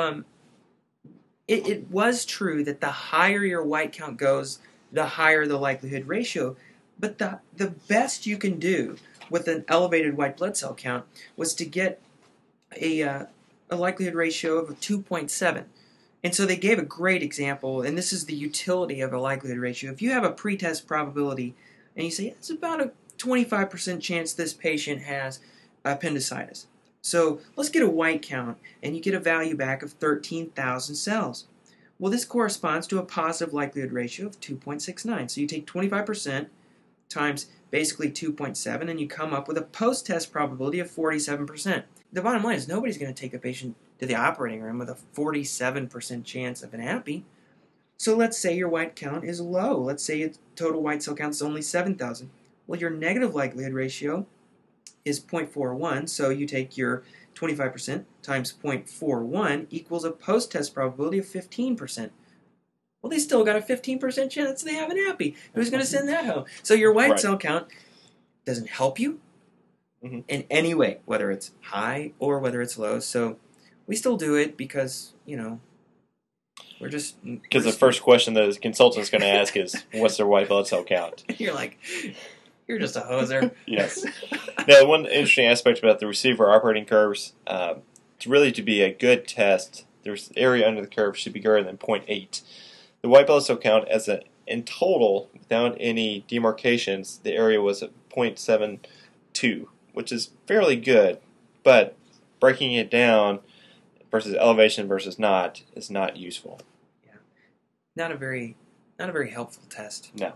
It was true that the higher your white count goes, the higher the likelihood ratio. But the best you can do with an elevated white blood cell count was to get a likelihood ratio of 2.7. And so they gave a great example, and this is the utility of a likelihood ratio. If you have a pretest probability, and you say, it's about a 25% chance this patient has appendicitis. So let's get a white count, and you get a value back of 13,000 cells. Well, this corresponds to a positive likelihood ratio of 2.69. So you take 25% times basically 2.7, and you come up with a post-test probability of 47%. The bottom line is nobody's going to take a patient to the operating room with a 47% chance of an appy. So let's say your white count is low. Let's say your total white cell count is only 7,000. Well, your negative likelihood ratio is 0.41, so you take your 25% times 0.41 equals a post-test probability of 15%. Well, they still got a 15% chance they have an appy. Who's going to send that home? So your white cell count doesn't help you in any way, whether it's high or whether it's low. So we still do it because, we're just... Because the first question the consultant's going to ask is, what's their white blood cell count? You're like, you're just a hoser. Yes. Now, one interesting aspect about the receiver operating curves, to be a good test, the area under the curve should be greater than 0.8. The white blood cell count, in total, without any demarcations, the area was at 0.72, which is fairly good, but breaking it down versus elevation versus not is not useful. Yeah, not a very helpful test. No.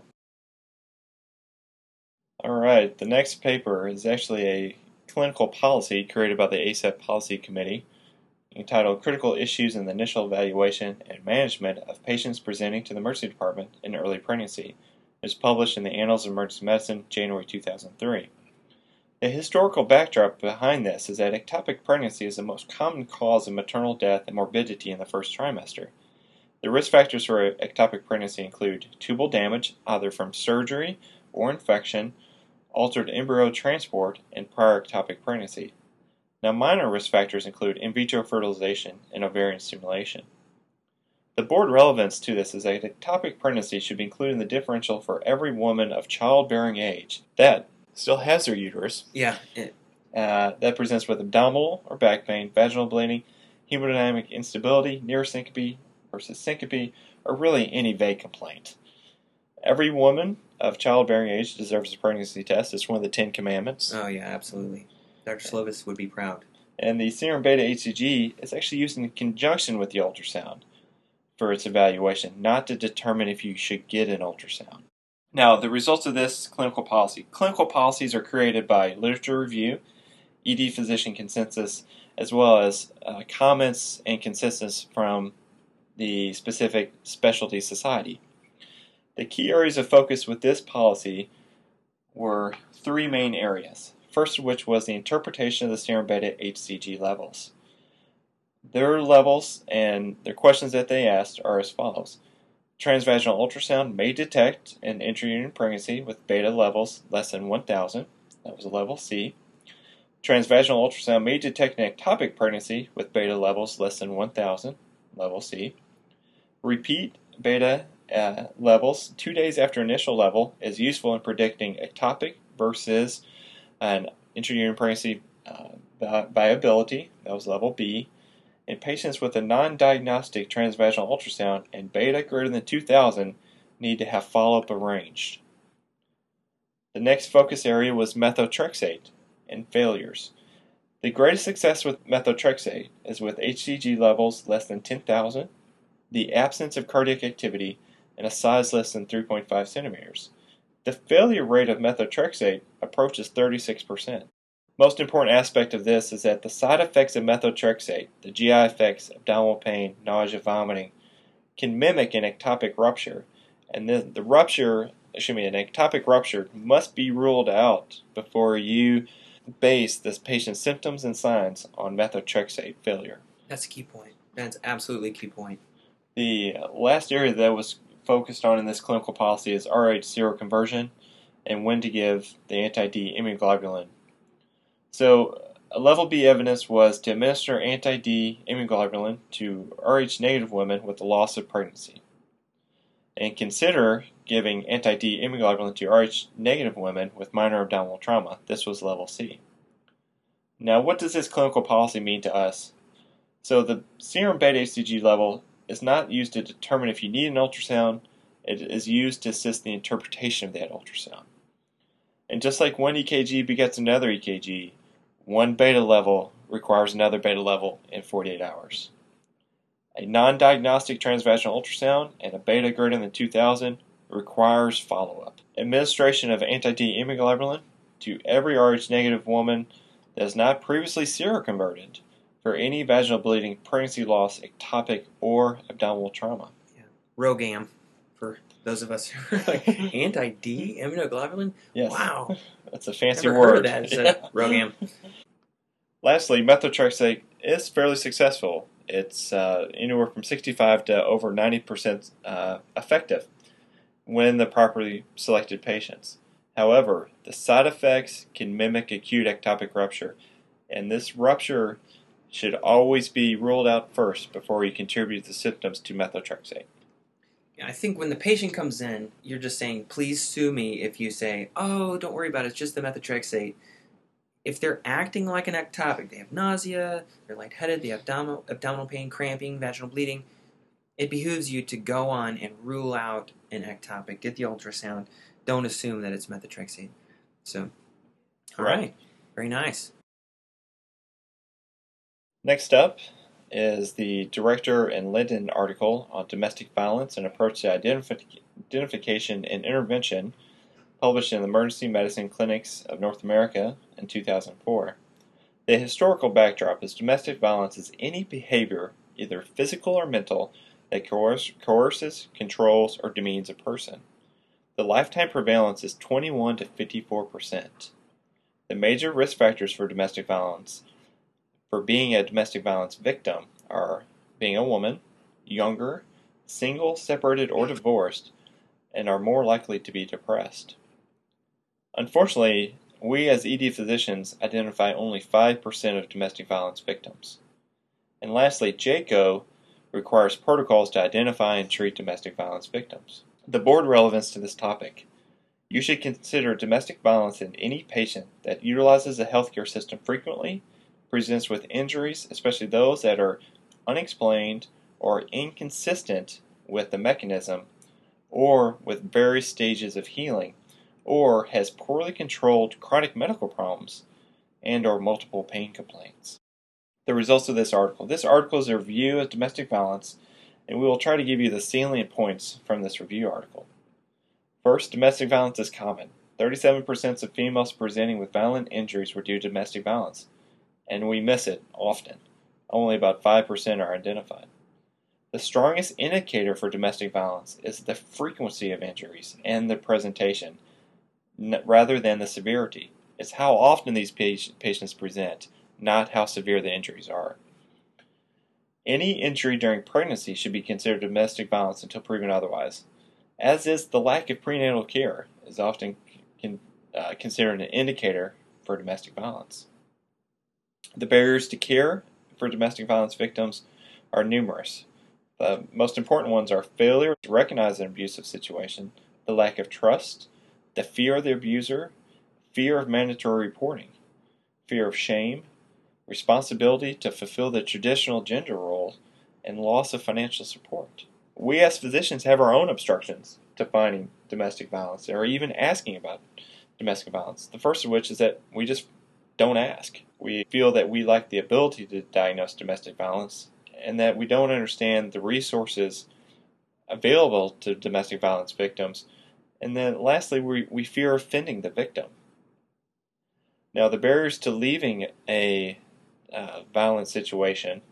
All right, the next paper is actually a clinical policy created by the ACEP Policy Committee entitled Critical Issues in the Initial Evaluation and Management of Patients Presenting to the Emergency Department in Early Pregnancy. It was published in the Annals of Emergency Medicine, January 2003. The historical backdrop behind this is that ectopic pregnancy is the most common cause of maternal death and morbidity in the first trimester. The risk factors for ectopic pregnancy include tubal damage, either from surgery or infection, altered embryo transport, and prior ectopic pregnancy. Now, minor risk factors include in vitro fertilization and ovarian stimulation. The board relevance to this is that ectopic pregnancy should be included in the differential for every woman of childbearing age that still has their uterus. Yeah. That presents with abdominal or back pain, vaginal bleeding, hemodynamic instability, near syncope versus syncope, or really any vague complaint. Every woman of childbearing age deserves a pregnancy test. It's one of the 10 Commandments. Oh, yeah, absolutely. Dr. Slovis would be proud. And the serum beta HCG is actually used in conjunction with the ultrasound for its evaluation, not to determine if you should get an ultrasound. Now, the results of this clinical policy. Clinical policies are created by literature review, ED physician consensus, as well as comments and consensus from the specific specialty society. The key areas of focus with this policy were 3 main areas. First of which was the interpretation of the serum beta HCG levels. Their levels and their questions that they asked are as follows. Transvaginal ultrasound may detect an intrauterine pregnancy with beta levels less than 1,000. That was a level C. Transvaginal ultrasound may detect an ectopic pregnancy with beta levels less than 1,000, level C. Repeat beta levels 2 days after initial level is useful in predicting ectopic versus an intrauterine pregnancy viability. That was level B. In patients with a non-diagnostic transvaginal ultrasound and beta greater than 2,000 need to have follow-up arranged. The next focus area was methotrexate and failures. The greatest success with methotrexate is with HCG levels less than 10,000, the absence of cardiac activity, and a size less than 3.5 centimeters. The failure rate of methotrexate approaches 36%. Most important aspect of this is that the side effects of methotrexate, the GI effects, abdominal pain, nausea, vomiting, can mimic an ectopic rupture, and an ectopic rupture must be ruled out before you base this patient's symptoms and signs on methotrexate failure. That's a key point. That's absolutely a key point. The last area that was focused on in this clinical policy is RH seroconversion and when to give the anti-D immunoglobulin. So, a level B evidence was to administer anti-D immunoglobulin to RH negative women with the loss of pregnancy, and consider giving anti-D immunoglobulin to RH negative women with minor abdominal trauma. This was level C. Now, what does this clinical policy mean to us? So, the serum beta HCG level is not used to determine if you need an ultrasound. It is used to assist the interpretation of that ultrasound. And just like one EKG begets another EKG, one beta level requires another beta level in 48 hours. A non-diagnostic transvaginal ultrasound and a beta greater than 2,000 requires follow-up. Administration of anti-D immunoglobulin to every Rh negative woman that is not previously seroconverted for any vaginal bleeding, pregnancy loss, ectopic, or abdominal trauma. Yeah. RhoGAM, for those of us who are like, anti-D immunoglobulin? Yes. Wow. That's a fancy Never word. heard of that. It's Yeah. RhoGAM. Lastly, methotrexate is fairly successful. It's anywhere from 65 to over 90% effective when the properly selected patients. However, the side effects can mimic acute ectopic rupture, and this rupture should always be ruled out first before you contribute the symptoms to methotrexate. I think when the patient comes in, you're just saying, please sue me if you say, oh, don't worry about it, it's just the methotrexate. If they're acting like an ectopic, they have nausea, they're lightheaded, they have abdominal pain, cramping, vaginal bleeding, it behooves you to go on and rule out an ectopic. Get the ultrasound. Don't assume that it's methotrexate. So, all right. Very nice. Next up is the Director and Linden article on domestic violence and approach to identification and intervention, published in the Emergency Medicine Clinics of North America in 2004. The historical backdrop is domestic violence is any behavior, either physical or mental, that coerces, controls, or demeans a person. The lifetime prevalence is 21 to 54%. The major risk factors for domestic violence for being a domestic violence victim are being a woman, younger, single, separated, or divorced, and are more likely to be depressed. Unfortunately, we as ED physicians identify only 5% of domestic violence victims. And lastly, JCAHO requires protocols to identify and treat domestic violence victims. The board relevance to this topic. You should consider domestic violence in any patient that utilizes the healthcare system frequently, presents with injuries, especially those that are unexplained or inconsistent with the mechanism, or with various stages of healing, or has poorly controlled chronic medical problems and or multiple pain complaints. The results of this article. This article is a review of domestic violence, and we will try to give you the salient points from this review article. First, domestic violence is common. 37% of females presenting with violent injuries were due to domestic violence, and we miss it often. Only about 5% are identified. The strongest indicator for domestic violence is the frequency of injuries and the presentation, rather than the severity. It's how often these patients present, not how severe the injuries are. Any injury during pregnancy should be considered domestic violence until proven otherwise, as is the lack of prenatal care is often considered an indicator for domestic violence. The barriers to care for domestic violence victims are numerous. The most important ones are failure to recognize an abusive situation, the lack of trust, the fear of the abuser, fear of mandatory reporting, fear of shame, responsibility to fulfill the traditional gender roles, and loss of financial support. We as physicians have our own obstructions to finding domestic violence or even asking about domestic violence. The first of which is that we just don't ask. We feel that we lack the ability to diagnose domestic violence and that we don't understand the resources available to domestic violence victims. And then lastly, we fear offending the victim. Now, the barriers to leaving a violent situation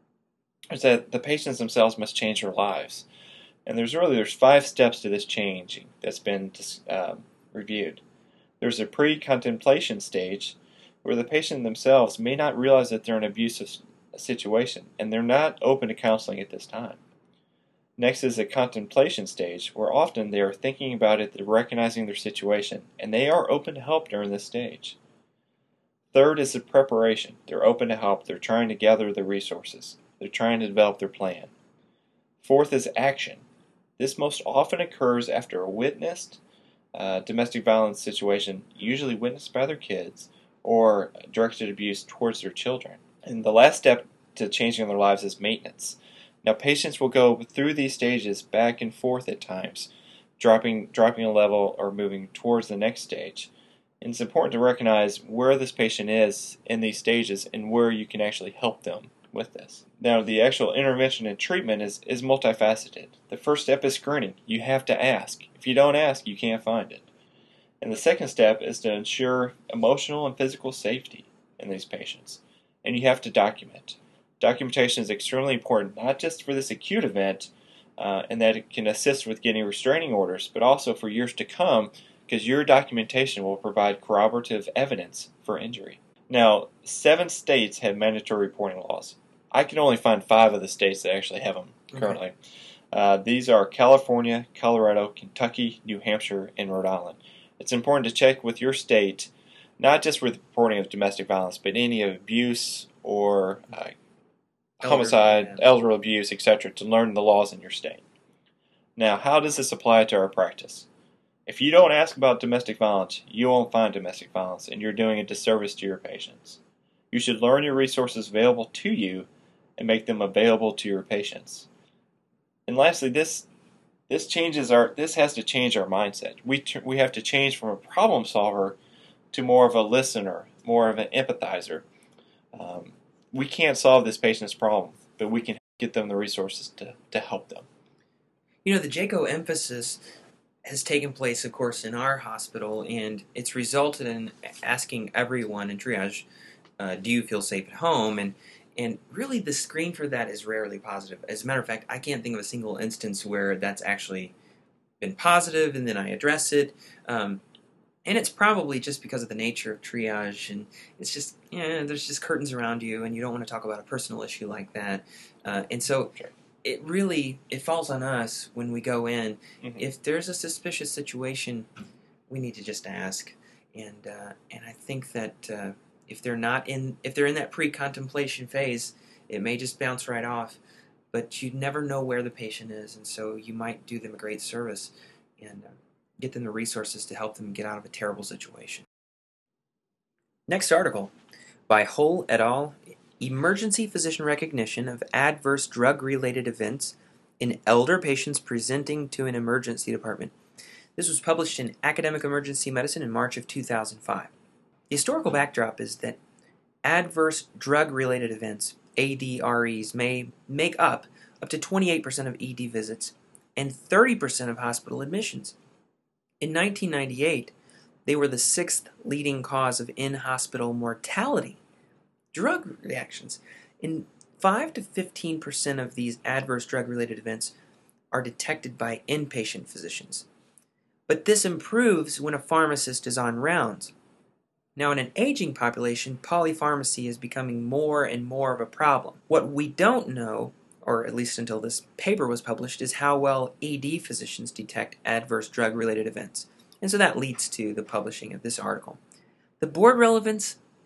is that the patients themselves must change their lives. And there's 5 steps to this changing that's been reviewed. There's a pre-contemplation stage where the patient themselves may not realize that they're in an abusive situation, and they're not open to counseling at this time. Next is a contemplation stage, where often they are thinking about it, they're recognizing their situation, and they are open to help during this stage. Third is the preparation. They're open to help. They're trying to gather the resources. They're trying to develop their plan. Fourth is action. This most often occurs after a witnessed domestic violence situation, usually witnessed by their kids, or directed abuse towards their children. And the last step to changing their lives is maintenance. Now, patients will go through these stages back and forth at times, dropping a level or moving towards the next stage. And it's important to recognize where this patient is in these stages and where you can actually help them with this. Now, the actual intervention and treatment is multifaceted. The first step is screening. You have to ask. If you don't ask, you can't find it. And the second step is to ensure emotional and physical safety in these patients. And you have to document. Documentation is extremely important, not just for this acute event, and that it can assist with getting restraining orders, but also for years to come, because your documentation will provide corroborative evidence for injury. Now, 7 states have mandatory reporting laws. I can only find 5 of the states that actually have them currently. These are California, Colorado, Kentucky, New Hampshire, and Rhode Island. It's important to check with your state, not just with reporting of domestic violence, but any abuse or homicide, elder abuse, etc., to learn the laws in your state. Now, how does this apply to our practice? If you don't ask about domestic violence, you won't find domestic violence, and you're doing a disservice to your patients. You should learn your resources available to you and make them available to your patients. And lastly, this has to change our mindset. We have to change from a problem solver to more of a listener, more of an empathizer. We can't solve this patient's problem, but we can get them the resources to help them. You know, the JCAHO emphasis has taken place, of course, in our hospital, and it's resulted in asking everyone in triage, do you feel safe at home? And really the screen for that is rarely positive. As a matter of fact, I can't think of a single instance where that's actually been positive and then I address it. And it's probably just because of the nature of triage, and it's just, there's just curtains around you, and you don't want to talk about a personal issue like that. And so it falls on us when we go in. Mm-hmm. If there's a suspicious situation, we need to just ask. And I think that if they're in that pre-contemplation phase, it may just bounce right off. But you never know where the patient is, and so you might do them a great service and get them the resources to help them get out of a terrible situation. Next article by Hull et al. Emergency Physician Recognition of Adverse Drug-Related Events in Elder Patients Presenting to an Emergency Department. This was published in Academic Emergency Medicine in March of 2005. The historical backdrop is that adverse drug-related events, ADREs, may make up to 28% of ED visits and 30% of hospital admissions. In 1998, they were the 6th leading cause of in-hospital mortality. Drug reactions. In 5 to 15% of these adverse drug-related events are detected by inpatient physicians. But this improves when a pharmacist is on rounds. Now, in an aging population, polypharmacy is becoming more and more of a problem. What we don't know, or at least until this paper was published, is how well ED physicians detect adverse drug-related events. And so that leads to the publishing of this article. The board relevance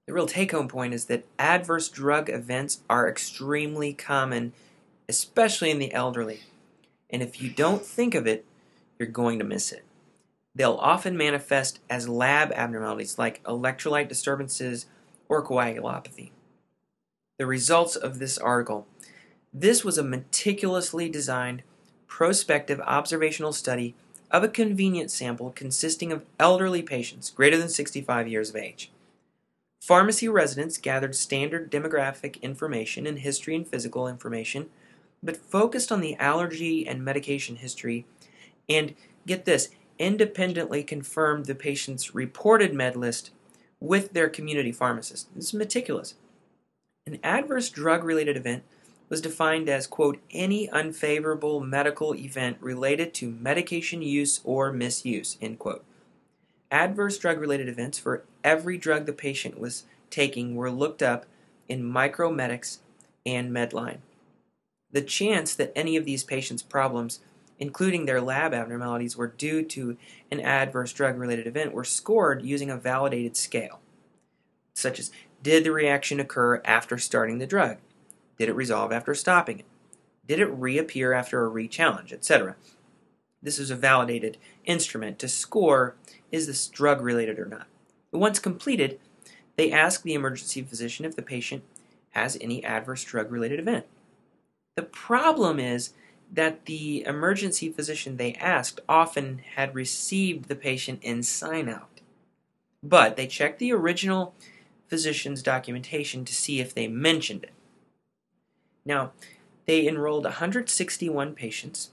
The real take-home point is that adverse drug events are extremely common, especially in the elderly. And if you don't think of it, you're going to miss it. They'll often manifest as lab abnormalities like electrolyte disturbances or coagulopathy. The results of this article. This was a meticulously designed, prospective observational study of a convenience sample consisting of elderly patients greater than 65 years of age. Pharmacy residents gathered standard demographic information and history and physical information, but focused on the allergy and medication history, and, get this, independently confirmed the patient's reported med list with their community pharmacist. This is meticulous. An adverse drug-related event was defined as, quote, any unfavorable medical event related to medication use or misuse, end quote. Adverse drug-related events for every drug the patient was taking were looked up in Micromedics and Medline. The chance that any of these patients' problems, including their lab abnormalities, were due to an adverse drug-related event were scored using a validated scale, such as did the reaction occur after starting the drug? Did it resolve after stopping it? Did it reappear after a re-challenge, etc.? This is a validated instrument to score is this drug-related or not. Once completed, they ask the emergency physician if the patient has any adverse drug-related event. The problem is that the emergency physician they asked often had received the patient in sign-out. But they checked the original physician's documentation to see if they mentioned it. Now, they enrolled 161 patients.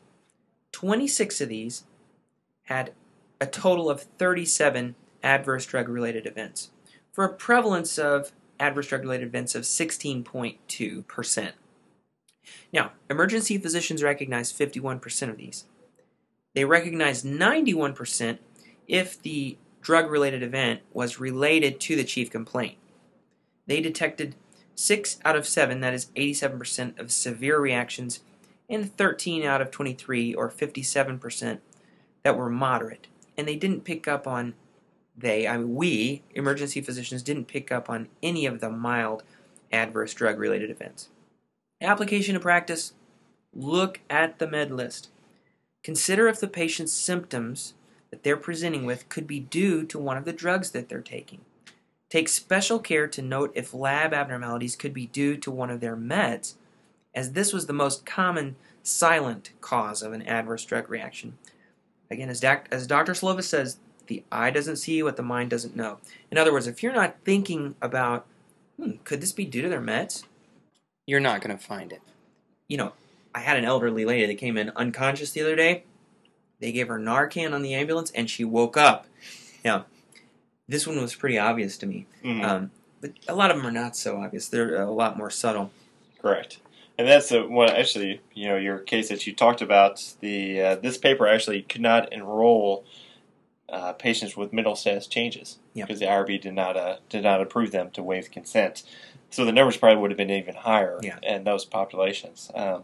26 of these had a total of 37 adverse drug-related events, for a prevalence of adverse drug-related events of 16.2%. Now, emergency physicians recognize 51% of these. They recognize 91% if the drug-related event was related to the chief complaint. They detected 6 out of 7, that is 87% of severe reactions, and 13 out of 23, or 57%, that were moderate. And they didn't pick up on, we, emergency physicians, didn't pick up on any of the mild adverse drug-related events. Application to practice, look at the med list. Consider if the patient's symptoms that they're presenting with could be due to one of the drugs that they're taking. Take special care to note if lab abnormalities could be due to one of their meds, as this was the most common silent cause of an adverse drug reaction. Again, as Dr. Slovis says, the eye doesn't see what the mind doesn't know. In other words, if you're not thinking about, could this be due to their meds? You're not going to find it. You know, I had an elderly lady that came in unconscious the other day. They gave her Narcan on the ambulance, and she woke up. Now, this one was pretty obvious to me. Mm-hmm. But a lot of them are not so obvious. They're a lot more subtle. Correct. And that's one, actually, your case that you talked about. This paper actually could not enroll patients with mental status changes because the IRB did not approve them to waive consent. So the numbers probably would have been even higher in those populations. So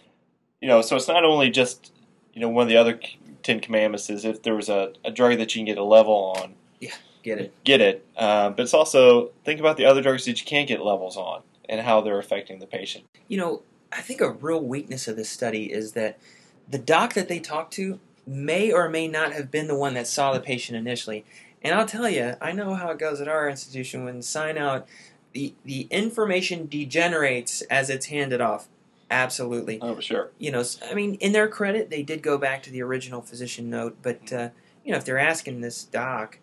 it's not only just one of the other 10 commandments is if there was a drug that you can get a level on. Get it. But it's also think about the other drugs that you can't get levels on and how they're affecting the patient. I think a real weakness of this study is that the doc that they talked to may or may not have been the one that saw the patient initially. And I'll tell you, I know how it goes at our institution when sign out, the information degenerates as it's handed off. Absolutely. Oh, sure. In their credit, they did go back to the original physician note, but if they're asking this doc,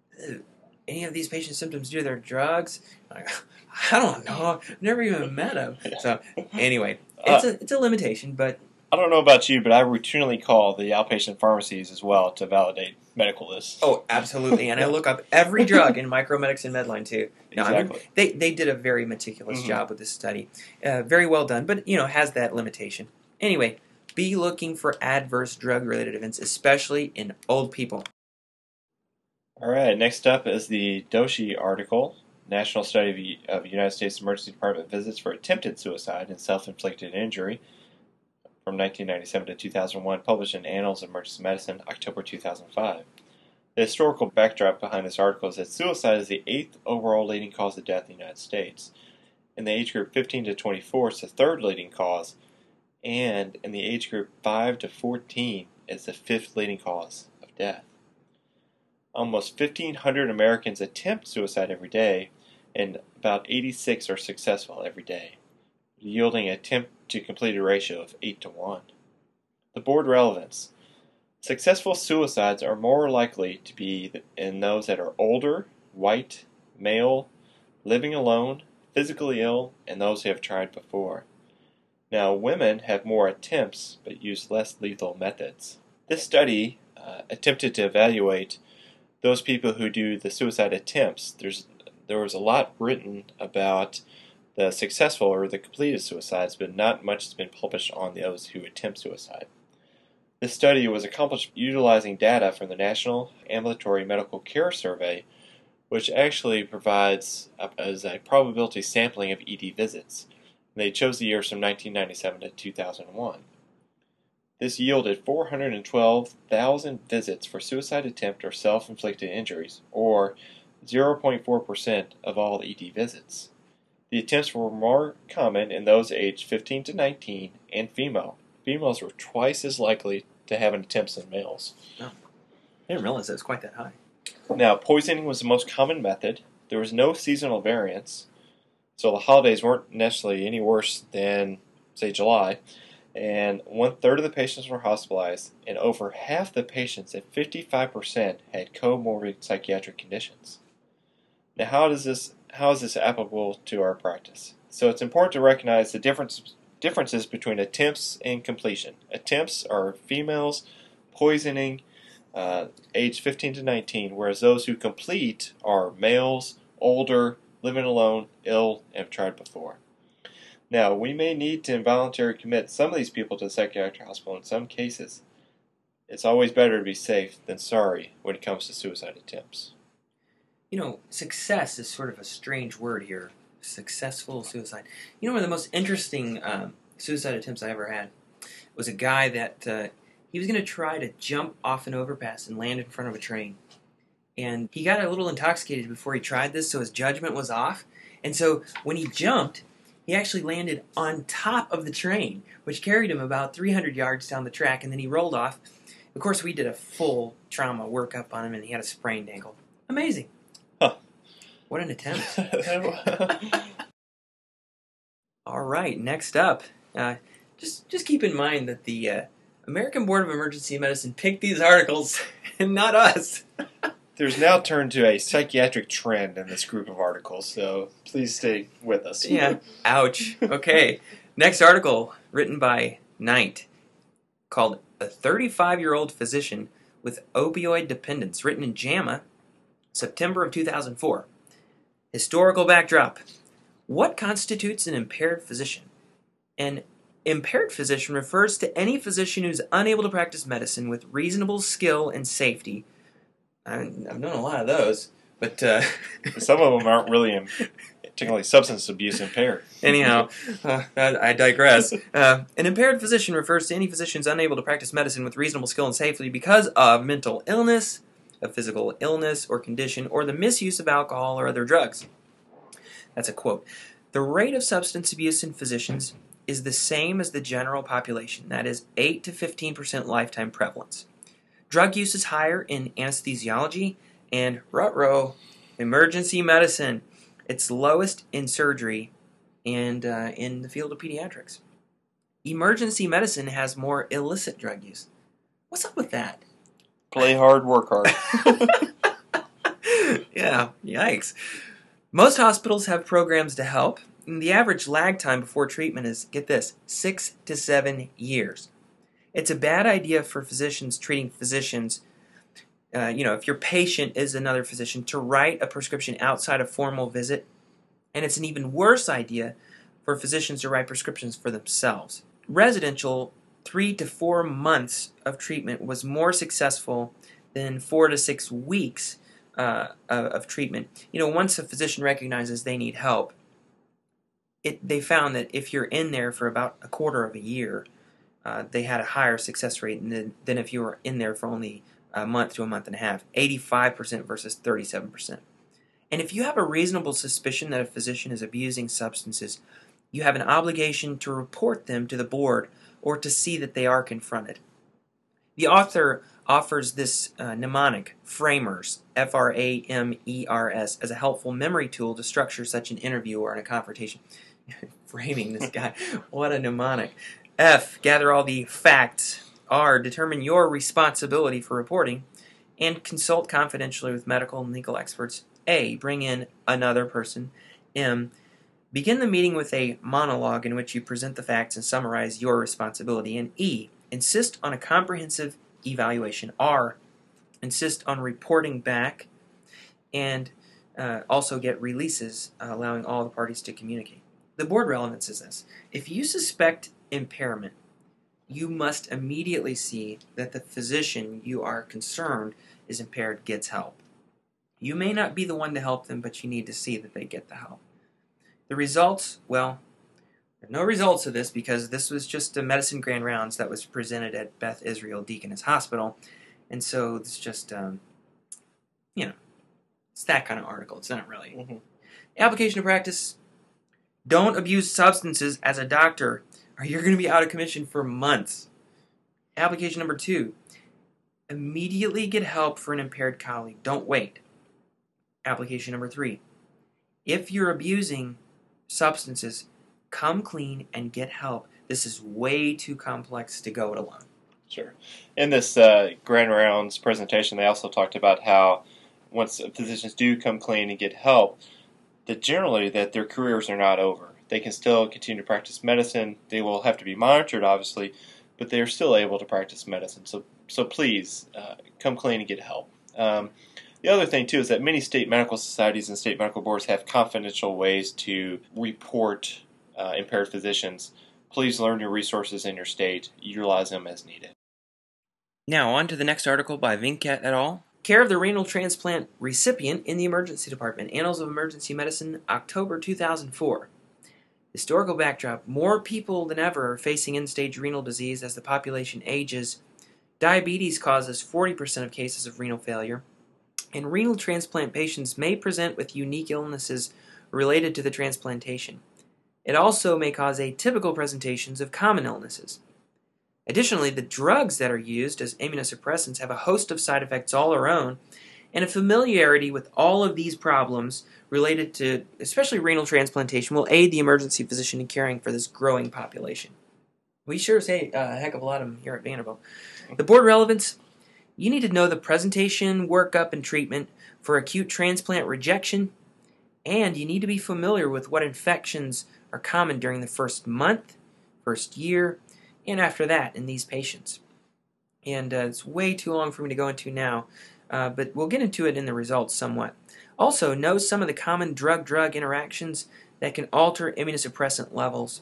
any of these patient symptoms due to their drugs? I don't know. I've never even met them. So anyway, it's a limitation, but I don't know about you, but I routinely call the outpatient pharmacies as well to validate medical lists. Oh, absolutely. And I look up every drug in Micromedics and Medline too. Now, exactly. They did a very meticulous job with this study. Very well done, but has that limitation. Anyway, be looking for adverse drug-related events, especially in old people. All right, next up is the Doshi article, National Study of United States Emergency Department Visits for Attempted Suicide and Self-Inflicted Injury from 1997 to 2001, published in Annals of Emergency Medicine, October 2005. The historical backdrop behind this article is that suicide is the 8th overall leading cause of death in the United States. In the age group 15 to 24, it's the 3rd leading cause, and in the age group 5 to 14, it's the 5th leading cause of death. Almost 1,500 Americans attempt suicide every day, and about 86 are successful every day, yielding an attempt to completed ratio of 8 to 1. The board relevance. Successful suicides are more likely to be in those that are older, white, male, living alone, physically ill, and those who have tried before. Now, women have more attempts but use less lethal methods. This study attempted to evaluate those people who do the suicide attempts. There was a lot written about the successful or the completed suicides, but not much has been published on those who attempt suicide. This study was accomplished utilizing data from the National Ambulatory Medical Care Survey, which actually provides as a probability sampling of ED visits. They chose the years from 1997 to 2001. This yielded 412,000 visits for suicide attempt or self-inflicted injuries, or 0.4% of all ED visits. The attempts were more common in those aged 15 to 19 and female. Females were twice as likely to have an attempt than males. Oh, I didn't realize it was quite that high. Now, poisoning was the most common method. There was no seasonal variance, so the holidays weren't necessarily any worse than, say, July. And 1/3 of the patients were hospitalized, and over half the patients, at 55%, had comorbid psychiatric conditions. Now, how is this applicable to our practice? So it's important to recognize the differences between attempts and completion. Attempts are females poisoning age 15 to 19, whereas those who complete are males, older, living alone, ill, and have tried before. Now, we may need to involuntarily commit some of these people to a psychiatric hospital in some cases. It's always better to be safe than sorry when it comes to suicide attempts. You know, success is sort of a strange word here. Successful suicide. You know, one of the most interesting suicide attempts I ever had was a guy that he was going to try to jump off an overpass and land in front of a train. And he got a little intoxicated before he tried this, so his judgment was off. And so when he jumped, he actually landed on top of the train, which carried him about 300 yards down the track, and then he rolled off. Of course, we did a full trauma workup on him, and he had a sprained ankle. Amazing. Huh. What an attempt. All right, next up. Just keep in mind that the American Board of Emergency Medicine picked these articles, and not us. There's now turned to a psychiatric trend in this group of articles, so please stay with us. Yeah, ouch. Okay, next article, written by Knight, called A 35-Year-Old Physician with Opioid Dependence, written in JAMA, September of 2004. Historical backdrop. What constitutes an impaired physician? An impaired physician refers to any physician who's unable to practice medicine with reasonable skill and safety. I've known a lot of those, but some of them aren't really, particularly substance abuse impaired. Anyhow, I digress. An impaired physician refers to any physician who's unable to practice medicine with reasonable skill and safety because of mental illness, a physical illness or condition, or the misuse of alcohol or other drugs. That's a quote. The rate of substance abuse in physicians is the same as the general population, that is 8 to 15% lifetime prevalence. Drug use is higher in anesthesiology and, ruh-roh, emergency medicine. It's lowest in surgery and in the field of pediatrics. Emergency medicine has more illicit drug use. What's up with that? Play hard, work hard. Yeah, yikes. Most hospitals have programs to help. And the average lag time before treatment is, get this, 6 to 7 years. It's a bad idea for physicians treating physicians, if your patient is another physician, to write a prescription outside a formal visit. And it's an even worse idea for physicians to write prescriptions for themselves. Residential 3 to 4 months of treatment was more successful than 4 to 6 weeks of treatment. Once a physician recognizes they need help, they found that if you're in there for about a quarter of a year, they had a higher success rate than if you were in there for only a month to a month and a half, 85% versus 37%. And if you have a reasonable suspicion that a physician is abusing substances, you have an obligation to report them to the board or to see that they are confronted. The author offers this mnemonic, Framers, F-R-A-M-E-R-S, as a helpful memory tool to structure such an interview or in a confrontation. Framing this guy. What a mnemonic. F, gather all the facts. R, determine your responsibility for reporting. And consult confidentially with medical and legal experts. A, bring in another person. M, begin the meeting with a monologue in which you present the facts and summarize your responsibility. And E, insist on a comprehensive evaluation. R, insist on reporting back and also get releases allowing all the parties to communicate. The board relevance is this. If you suspect impairment, you must immediately see that the physician you are concerned is impaired gets help. You may not be the one to help them, but you need to see that they get the help. The results, well, there are no results of this because this was just a medicine grand rounds that was presented at Beth Israel Deaconess Hospital. And so it's just, it's that kind of article. It's not really. Mm-hmm. Application of practice. Don't abuse substances as a doctor or you're going to be out of commission for months. Application number 2. Immediately get help for an impaired colleague. Don't wait. Application number 3. If you're abusing substances, come clean and get help. This is way too complex to go it alone. Sure. In this Grand Rounds presentation, they also talked about how once physicians do come clean and get help, that generally that their careers are not over. They can still continue to practice medicine. They will have to be monitored, obviously, but they are still able to practice medicine. So please come clean and get help. The other thing, too, is that many state medical societies and state medical boards have confidential ways to report impaired physicians. Please learn your resources in your state. Utilize them as needed. Now, on to the next article by Venkat et al. Care of the renal transplant recipient in the emergency department. Annals of Emergency Medicine, October 2004. Historical backdrop. More people than ever are facing end-stage renal disease as the population ages. Diabetes causes 40% of cases of renal failure. And renal transplant patients may present with unique illnesses related to the transplantation. It also may cause atypical presentations of common illnesses. Additionally, the drugs that are used as immunosuppressants have a host of side effects all their own, and a familiarity with all of these problems related to especially renal transplantation will aid the emergency physician in caring for this growing population. We sure say a heck of a lot of them here at Vanderbilt. The board relevance. You need to know the presentation, workup, and treatment for acute transplant rejection, and you need to be familiar with what infections are common during the first month, first year, and after that in these patients. And it's way too long for me to go into now, but we'll get into it in the results somewhat. Also, know some of the common drug-drug interactions that can alter immunosuppressant levels.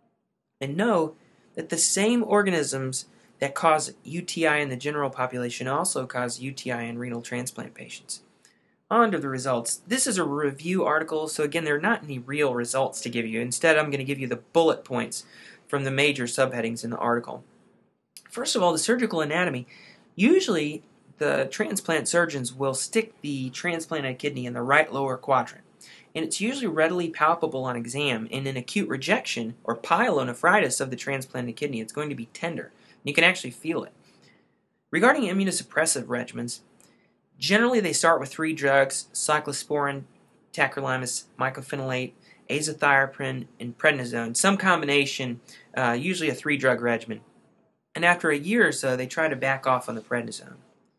And know that the same organisms that cause UTI in the general population also cause UTI in renal transplant patients. On to the results. This is a review article, so again, there are not any real results to give you. Instead, I'm going to give you the bullet points from the major subheadings in the article. First of all, the surgical anatomy. Usually, the transplant surgeons will stick the transplanted kidney in the right lower quadrant, and it's usually readily palpable on exam. And in acute rejection or pyelonephritis of the transplanted kidney, it's going to be tender. You can actually feel it. Regarding immunosuppressive regimens, generally they start with 3 drugs: cyclosporin, tacrolimus, mycophenolate, azathioprine, and prednisone. Some combination, usually a 3-drug regimen. And after a year or so, they try to back off on the prednisone.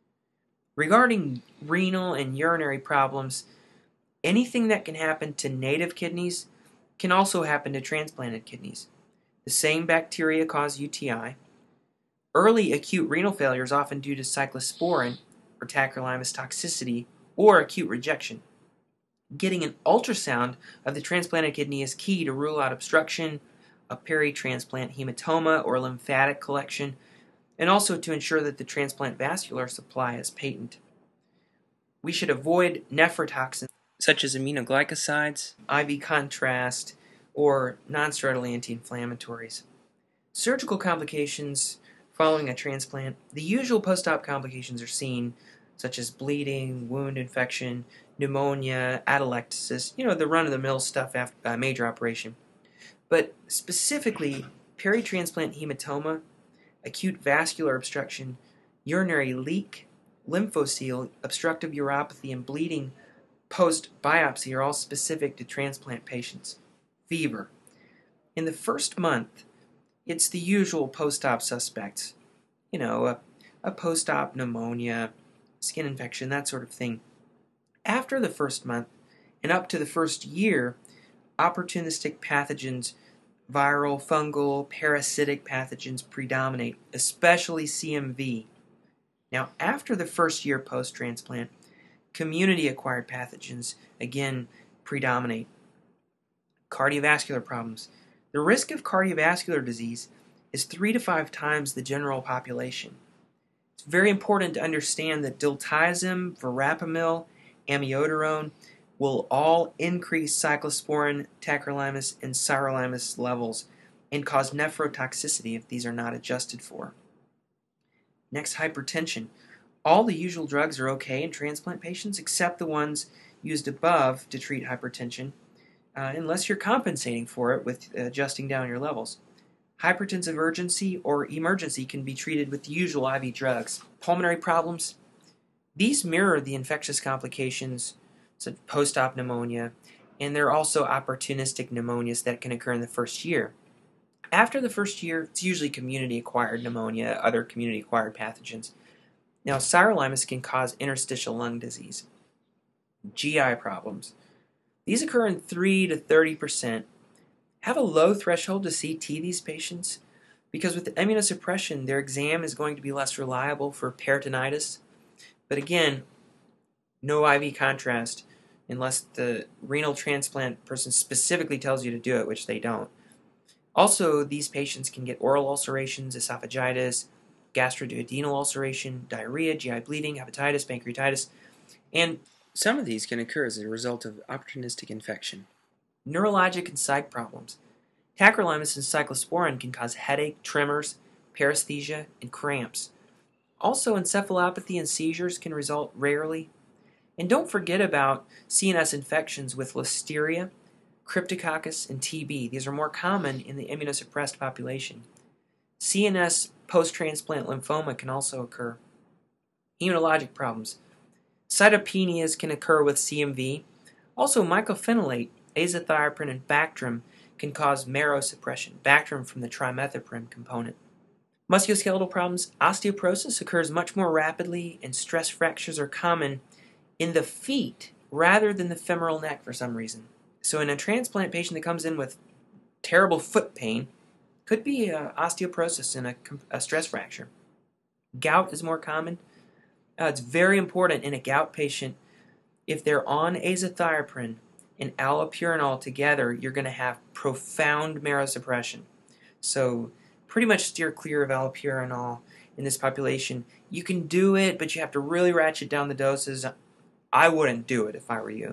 Regarding renal and urinary problems, anything that can happen to native kidneys can also happen to transplanted kidneys. The same bacteria cause UTI. Early acute renal failure is often due to cyclosporin or tacrolimus toxicity or acute rejection. Getting an ultrasound of the transplanted kidney is key to rule out obstruction, a peri-transplant hematoma or lymphatic collection, and also to ensure that the transplant vascular supply is patent. We should avoid nephrotoxins such as aminoglycosides, IV contrast, or non-steroidal anti-inflammatories. Surgical complications following a transplant. The usual post-op complications are seen, such as bleeding, wound infection, pneumonia, atelectasis, the run-of-the-mill stuff after a major operation. But specifically, peritransplant hematoma, acute vascular obstruction, urinary leak, lymphocele, obstructive uropathy, and bleeding post-biopsy are all specific to transplant patients. Fever. In the first month, it's the usual post-op suspects. A post-op pneumonia, skin infection, that sort of thing. After the first month and up to the first year, opportunistic pathogens, viral, fungal, parasitic pathogens predominate, especially CMV. Now, after the first year post-transplant, community-acquired pathogens, again, predominate. Cardiovascular problems. The risk of cardiovascular disease is 3 to 5 times the general population. It's very important to understand that diltiazem, verapamil, amiodarone will all increase cyclosporin, tacrolimus, and sirolimus levels and cause nephrotoxicity if these are not adjusted for. Next, hypertension. All the usual drugs are okay in transplant patients except the ones used above to treat hypertension, unless you're compensating for it with adjusting down your levels. Hypertensive urgency or emergency can be treated with the usual IV drugs. Pulmonary problems. These mirror the infectious complications, such as post-op pneumonia, and there are also opportunistic pneumonias that can occur in the first year. After the first year, it's usually community-acquired pneumonia, other community-acquired pathogens. Now, sirolimus can cause interstitial lung disease. GI problems. These occur in 3 to 30%. Have a low threshold to CT these patients because with immunosuppression, their exam is going to be less reliable for peritonitis. But again, no IV contrast unless the renal transplant person specifically tells you to do it, which they don't. Also, these patients can get oral ulcerations, esophagitis, gastroduodenal ulceration, diarrhea, GI bleeding, hepatitis, pancreatitis, and some of these can occur as a result of opportunistic infection. Neurologic and psych problems. Tacrolimus and cyclosporin can cause headache, tremors, paresthesia, and cramps. Also, encephalopathy and seizures can result rarely. And don't forget about CNS infections with Listeria, Cryptococcus, and TB. These are more common in the immunosuppressed population. CNS post-transplant lymphoma can also occur. Hematologic problems. Cytopenias can occur with CMV. Also, mycophenolate, azathioprine, and Bactrim can cause marrow suppression. Bactrim from the trimethoprim component. Musculoskeletal problems. Osteoporosis occurs much more rapidly, and stress fractures are common in the feet rather than the femoral neck for some reason. So in a transplant patient that comes in with terrible foot pain, could be osteoporosis and a stress fracture. Gout is more common. It's very important in a gout patient, if they're on azathioprine and allopurinol together, you're going to have profound marrow suppression. So pretty much steer clear of allopurinol in this population. You can do it, but you have to really ratchet down the doses. I wouldn't do it if I were you.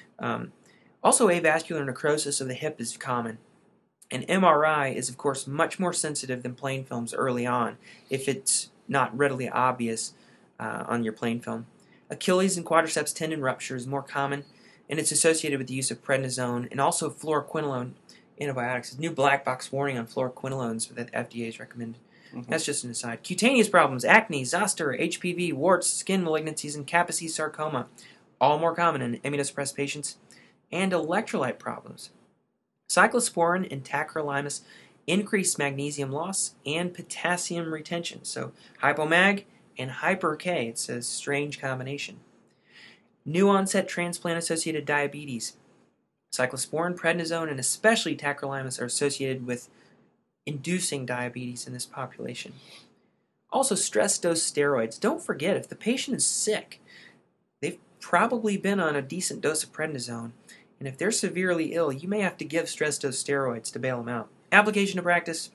Also, avascular necrosis of the hip is common. An MRI is, of course, much more sensitive than plain films early on if it's not readily obvious on your plain film. Achilles and quadriceps tendon rupture is more common, and it's associated with the use of prednisone and also fluoroquinolone antibiotics. There's new black box warning on fluoroquinolones that FDA has recommended. That's just an aside. Cutaneous problems, acne, zoster, HPV, warts, skin malignancies, and Kaposi sarcoma, all more common in immunosuppressed patients. And electrolyte problems. Cyclosporin and tacrolimus increase magnesium loss and potassium retention. So hypomag and hyper-K, it's a strange combination. New onset transplant-associated diabetes. Cyclosporin, prednisone, and especially tacrolimus are associated with inducing diabetes in this population. Also, stress dose steroids. Don't forget, if the patient is sick, they've probably been on a decent dose of prednisone, and if they're severely ill, you may have to give stress dose steroids to bail them out. Application to practice.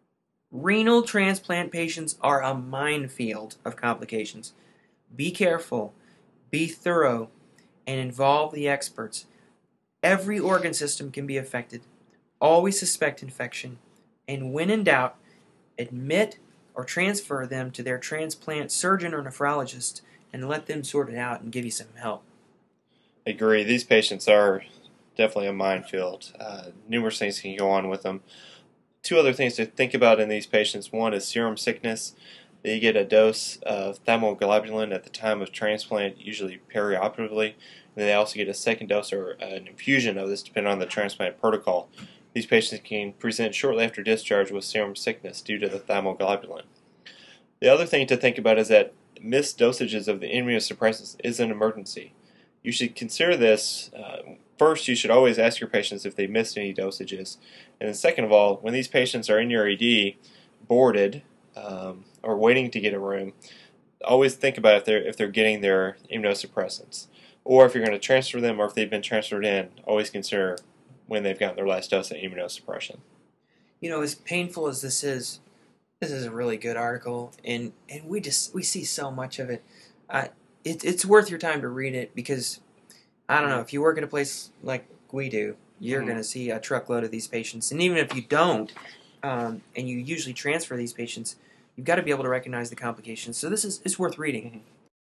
Renal transplant patients are a minefield of complications. Be careful, be thorough, and involve the experts. Every organ system can be affected. Always suspect infection, and when in doubt, admit, or transfer them to their transplant surgeon or nephrologist and let them sort it out and give you some help. Agree. These patients are definitely a minefield. Numerous things can go on with them. Two other things to think about in these patients. One is serum sickness. They get a dose of thymoglobulin at the time of transplant, usually perioperatively. And they also get a second dose or an infusion of this, depending on the transplant protocol. These patients can present shortly after discharge with serum sickness due to the thymoglobulin. The other thing to think about is that missed dosages of the immunosuppressants is an emergency. You should consider this. First, you should always ask your patients if they missed any dosages. And then second of all, when these patients are in your ED, boarded, or waiting to get a room, always think about if they're getting their immunosuppressants. Or if you're going to transfer them or if they've been transferred in, always consider when they've gotten their last dose of immunosuppression. You know, as painful as this is a really good article, and we see so much of it. It's worth your time to read it because, I don't know, if you work at a place like we do, you're going to see a truckload of these patients. And even if you don't, and you usually transfer these patients, you've got to be able to recognize the complications. So it's worth reading.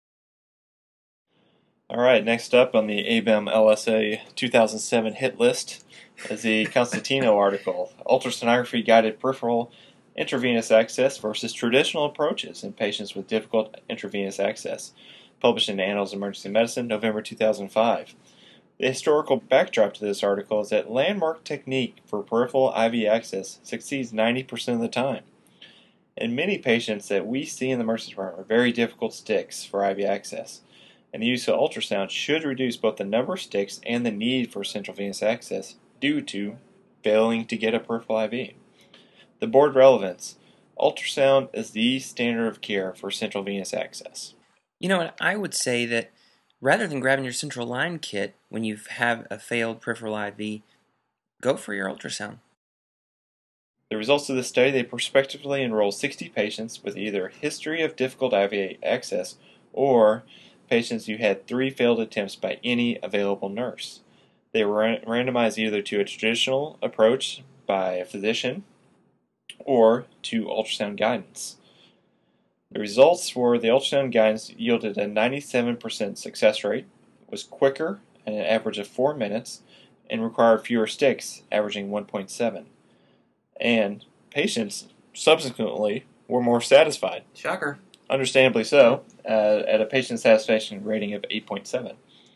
All right, next up on the ABEM LSA 2007 hit list is the Constantino article, Ultrasonography Guided Peripheral Intravenous Access versus Traditional Approaches in Patients with Difficult Intravenous Access, published in Annals of Emergency Medicine, November 2005. The historical backdrop to this article is that landmark technique for peripheral IV access succeeds 90% of the time. And many patients that we see in the emergency department are very difficult sticks for IV access. And the use of ultrasound should reduce both the number of sticks and the need for central venous access due to failing to get a peripheral IV. The board relevance. Ultrasound is the standard of care for central venous access. You know, I would say that rather than grabbing your central line kit when you have a failed peripheral IV, go for your ultrasound. The results of this study, they prospectively enrolled 60 patients with either history of difficult IV access or patients who had 3 failed attempts by any available nurse. They were randomized either to a traditional approach by a physician or to ultrasound guidance. The results for the ultrasound guidance yielded a 97% success rate, was quicker at an average of 4 minutes, and required fewer sticks, averaging 1.7. And patients subsequently were more satisfied. Shocker. Understandably so, at a patient satisfaction rating of 8.7.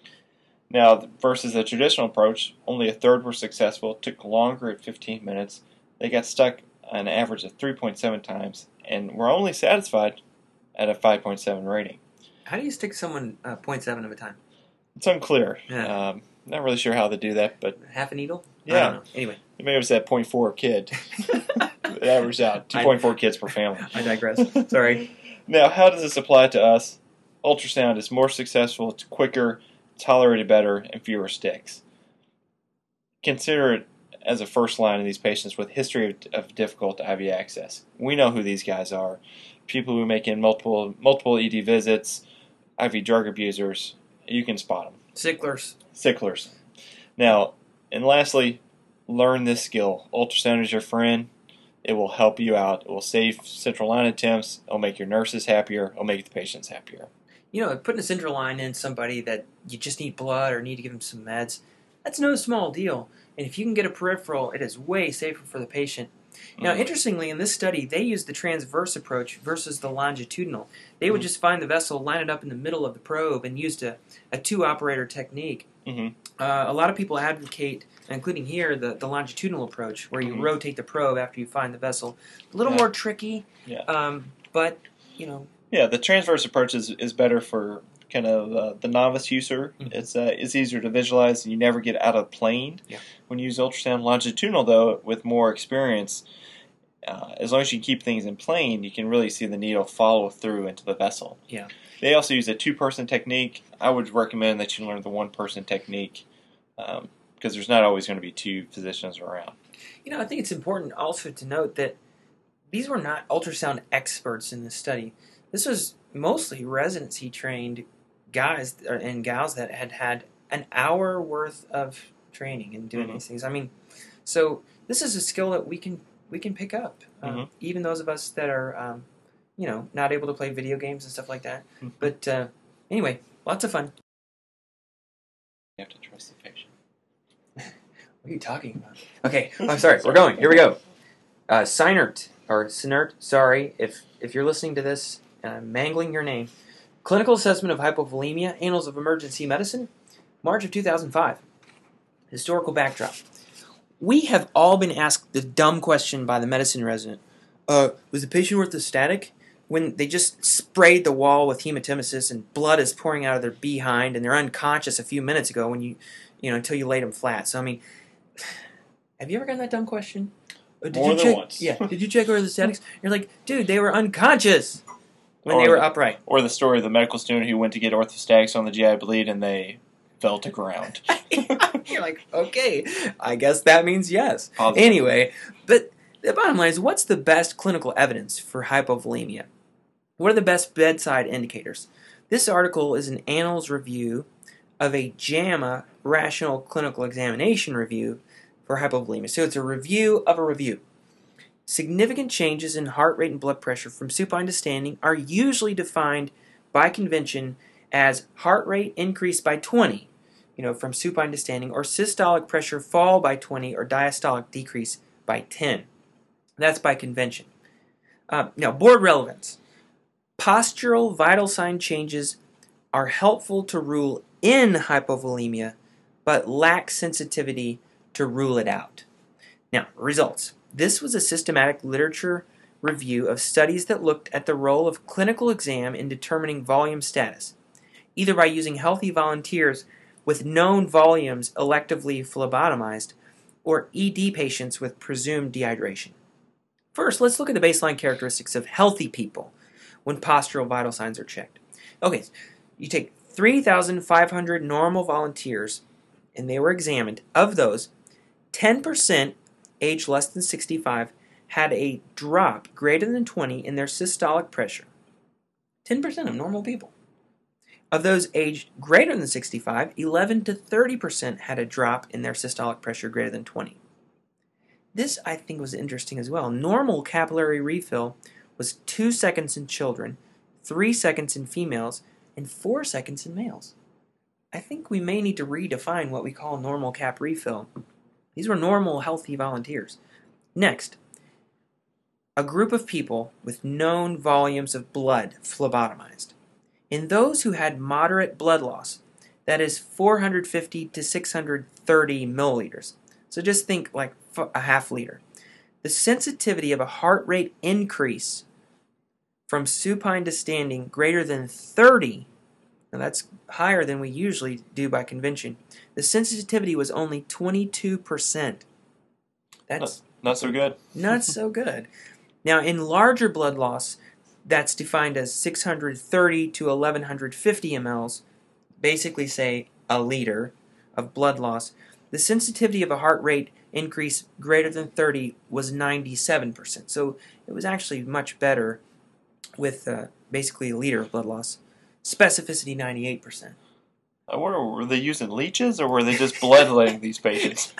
Now, versus the traditional approach, only a third were successful, took longer at 15 minutes. They got stuck an average of 3.7 times, and were only satisfied at a 5.7 rating. How do you stick someone 0.7 of a time? It's unclear. Yeah. Not really sure how to do that, but Half a needle? yeah. I don't know. Anyway. Maybe it was that 0.4 kid. It averaged out 2.4 kids per family. I digress. Sorry. Now, how does this apply to us? Ultrasound is more successful, it's quicker, tolerated better, and fewer sticks. Consider it as a first line in these patients with history of difficult IV access. We know who these guys are. People who make in multiple ED visits, IV drug abusers. You can spot them. Sicklers. Now, and lastly, learn this skill. Ultrasound is your friend. It will help you out. It will save central line attempts. It will make your nurses happier. It will make the patients happier. You know, putting a central line in somebody that you just need blood or need to give them some meds, that's no small deal. And if you can get a peripheral, it is way safer for the patient. Now, interestingly, in this study, they used the transverse approach versus the longitudinal. They would just find the vessel, line it up in the middle of the probe, and used a two-operator technique. A lot of people advocate, including here, the longitudinal approach, where you rotate the probe after you find the vessel. A little more tricky, but, you know. Yeah, the transverse approach is better for kind of the novice user. It's easier to visualize, and you never get out of plane when you use ultrasound. Longitudinal, though, with more experience, as long as you keep things in plane, you can really see the needle follow through into the vessel. Yeah. They also use a 2-person technique. I would recommend that you learn the 1-person technique because there's not always going to be 2 physicians around. You know, I think it's important also to note that these were not ultrasound experts in this study. This was mostly residency-trained guys and gals that had had an hour worth of training in doing these things. I mean, so this is a skill that we can pick up. Even those of us that are not able to play video games and stuff like that. Mhm. But anyway, lots of fun. You have to trust the patient. What are you talking about? Okay, I'm sorry. We're going. Here we go. Sinert, or Sinert, sorry if you're listening to this and I'm mangling your name. Clinical Assessment of Hypovolemia, Annals of Emergency Medicine, March of 2005. Historical backdrop. We have all been asked the dumb question by the medicine resident. Was the patient orthostatic? When they just sprayed the wall with hematemesis and blood is pouring out of their behind and they're unconscious a few minutes ago until you laid them flat. So, I mean, have you ever gotten that dumb question? More than once. Yeah. Did you check orthostatics? You're like, dude, they were unconscious when they were upright. Or the story of the medical student who went to get orthostatics on the GI bleed and they fell to ground. You're like, okay, I guess that means yes. Positive. Anyway, but the bottom line is, what's the best clinical evidence for hypovolemia? What are the best bedside indicators? This article is an Annals review of a JAMA Rational Clinical Examination review for hypovolemia. So it's a review of a review. Significant changes in heart rate and blood pressure from supine to standing are usually defined by convention as heart rate increase by 20, from supine to standing, or systolic pressure fall by 20, or diastolic decrease by 10. That's by convention. Now, board relevance. Postural vital sign changes are helpful to rule in hypovolemia, but lack sensitivity to rule it out. Now, results. This was a systematic literature review of studies that looked at the role of clinical exam in determining volume status, either by using healthy volunteers with known volumes electively phlebotomized, or ED patients with presumed dehydration. First, let's look at the baseline characteristics of healthy people when postural vital signs are checked. Okay, you take 3,500 normal volunteers, and they were examined. Of those, 10%, age less than 65, had a drop greater than 20 in their systolic pressure. 10% of normal people. Of those aged greater than 65, 11 to 30% had a drop in their systolic pressure greater than 20. This, I think, was interesting as well. Normal capillary refill was 2 seconds in children, 3 seconds in females, and 4 seconds in males. I think we may need to redefine what we call normal cap refill. These were normal, healthy volunteers. Next, a group of people with known volumes of blood phlebotomized. In those who had moderate blood loss, that is 450 to 630 milliliters, so just think like a half liter, the sensitivity of a heart rate increase from supine to standing greater than 30, now that's higher than we usually do by convention, the sensitivity was only 22%. That's not so good. Not so good. Now, in larger blood loss, that's defined as 630 to 1150 mLs, basically say a liter of blood loss. The sensitivity of a heart rate increase greater than 30 was 97%. So it was actually much better with basically a liter of blood loss. Specificity 98%. I wonder, were they using leeches or were they just bloodletting these patients?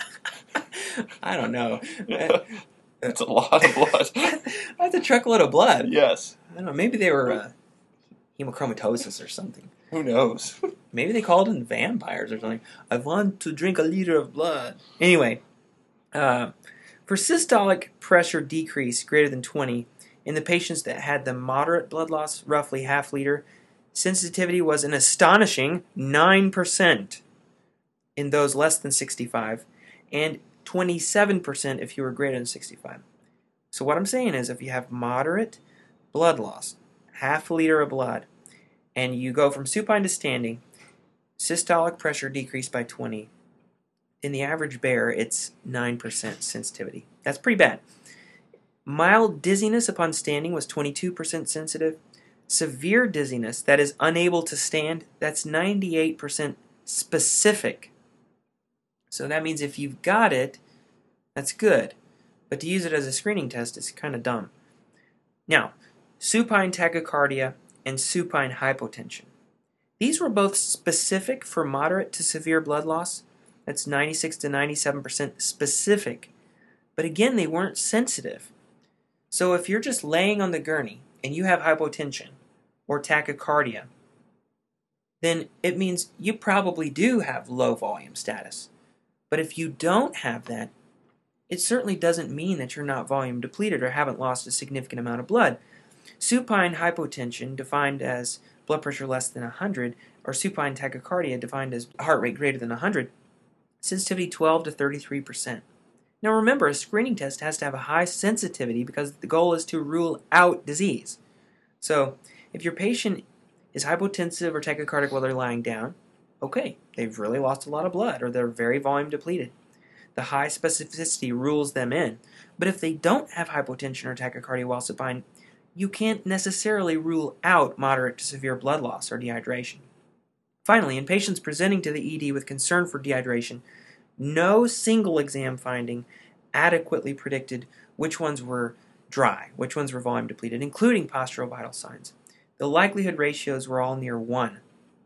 I don't know. It's a lot of blood. That's a truckload of blood. Yes. I don't know. Maybe they were hemochromatosis or something. Who knows? Maybe they called in vampires or something. I want to drink a liter of blood. Anyway, for systolic pressure decrease greater than 20, in the patients that had the moderate blood loss, roughly half liter, sensitivity was an astonishing 9% in those less than 65, and 27% if you were greater than 65. So what I'm saying is, if you have moderate blood loss, half a liter of blood, and you go from supine to standing, systolic pressure decreased by 20. In the average bear, it's 9% sensitivity. That's pretty bad. Mild dizziness upon standing was 22% sensitive. Severe dizziness, that is unable to stand, that's 98% specific. So that means if you've got it, that's good. But to use it as a screening test is kind of dumb. Now, supine tachycardia and supine hypotension. These were both specific for moderate to severe blood loss. That's 96 to 97% specific. But again, they weren't sensitive. So if you're just laying on the gurney and you have hypotension or tachycardia, then it means you probably do have low volume status. But if you don't have that, it certainly doesn't mean that you're not volume depleted or haven't lost a significant amount of blood. Supine hypotension, defined as blood pressure less than 100, or supine tachycardia, defined as heart rate greater than 100, sensitivity 12 to 33%. Now remember, a screening test has to have a high sensitivity because the goal is to rule out disease. So if your patient is hypotensive or tachycardic while they're lying down, okay, they've really lost a lot of blood or they're very volume depleted. The high specificity rules them in. But if they don't have hypotension or tachycardia while supine, you can't necessarily rule out moderate to severe blood loss or dehydration. Finally, in patients presenting to the ED with concern for dehydration, no single exam finding adequately predicted which ones were dry, which ones were volume depleted, including postural vital signs. The likelihood ratios were all near 1.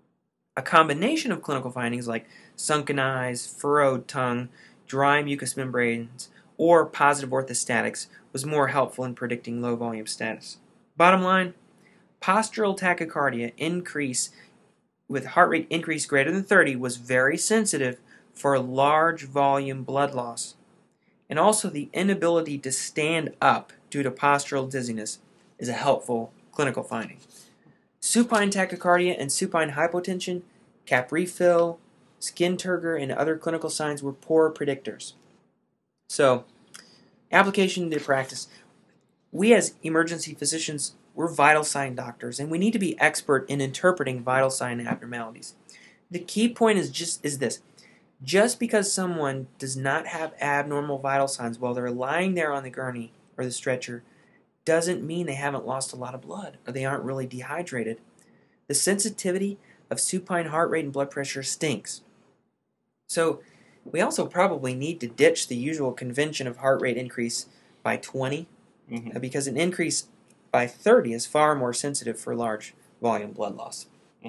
A combination of clinical findings like sunken eyes, furrowed tongue, dry mucous membranes, or positive orthostatics was more helpful in predicting low volume status. Bottom line, postural tachycardia increase with heart rate increase greater than 30 was very sensitive for large volume blood loss. And also the inability to stand up due to postural dizziness is a helpful clinical finding. Supine tachycardia and supine hypotension, cap refill, skin turgor, and other clinical signs were poor predictors. So, application to practice. We as emergency physicians, we're vital sign doctors, and we need to be expert in interpreting vital sign abnormalities. The key point is this. Just because someone does not have abnormal vital signs while they're lying there on the gurney or the stretcher doesn't mean they haven't lost a lot of blood or they aren't really dehydrated. The sensitivity of supine heart rate and blood pressure stinks. So we also probably need to ditch the usual convention of heart rate increase by 20 because an increase by 30 is far more sensitive for large volume blood loss.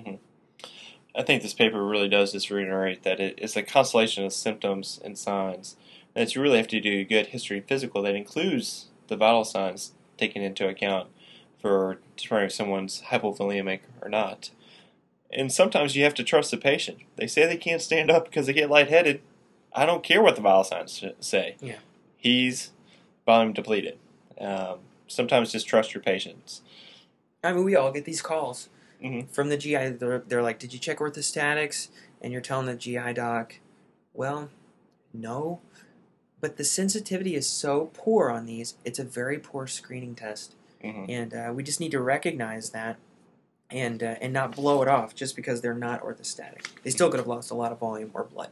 I think this paper really does just reiterate that it's a constellation of symptoms and signs. And that you really have to do a good history and physical that includes the vital signs taken into account for determining if someone's hypovolemic or not. And sometimes you have to trust the patient. They say they can't stand up because they get lightheaded. I don't care what the vital signs say. Yeah. He's volume depleted. Sometimes just trust your patients. I mean, we all get these calls from the GI. They're like, did you check orthostatics? And you're telling the GI doc, well, no. But the sensitivity is so poor on these, it's a very poor screening test. And we just need to recognize that and not blow it off just because they're not orthostatic. They still could have lost a lot of volume or blood.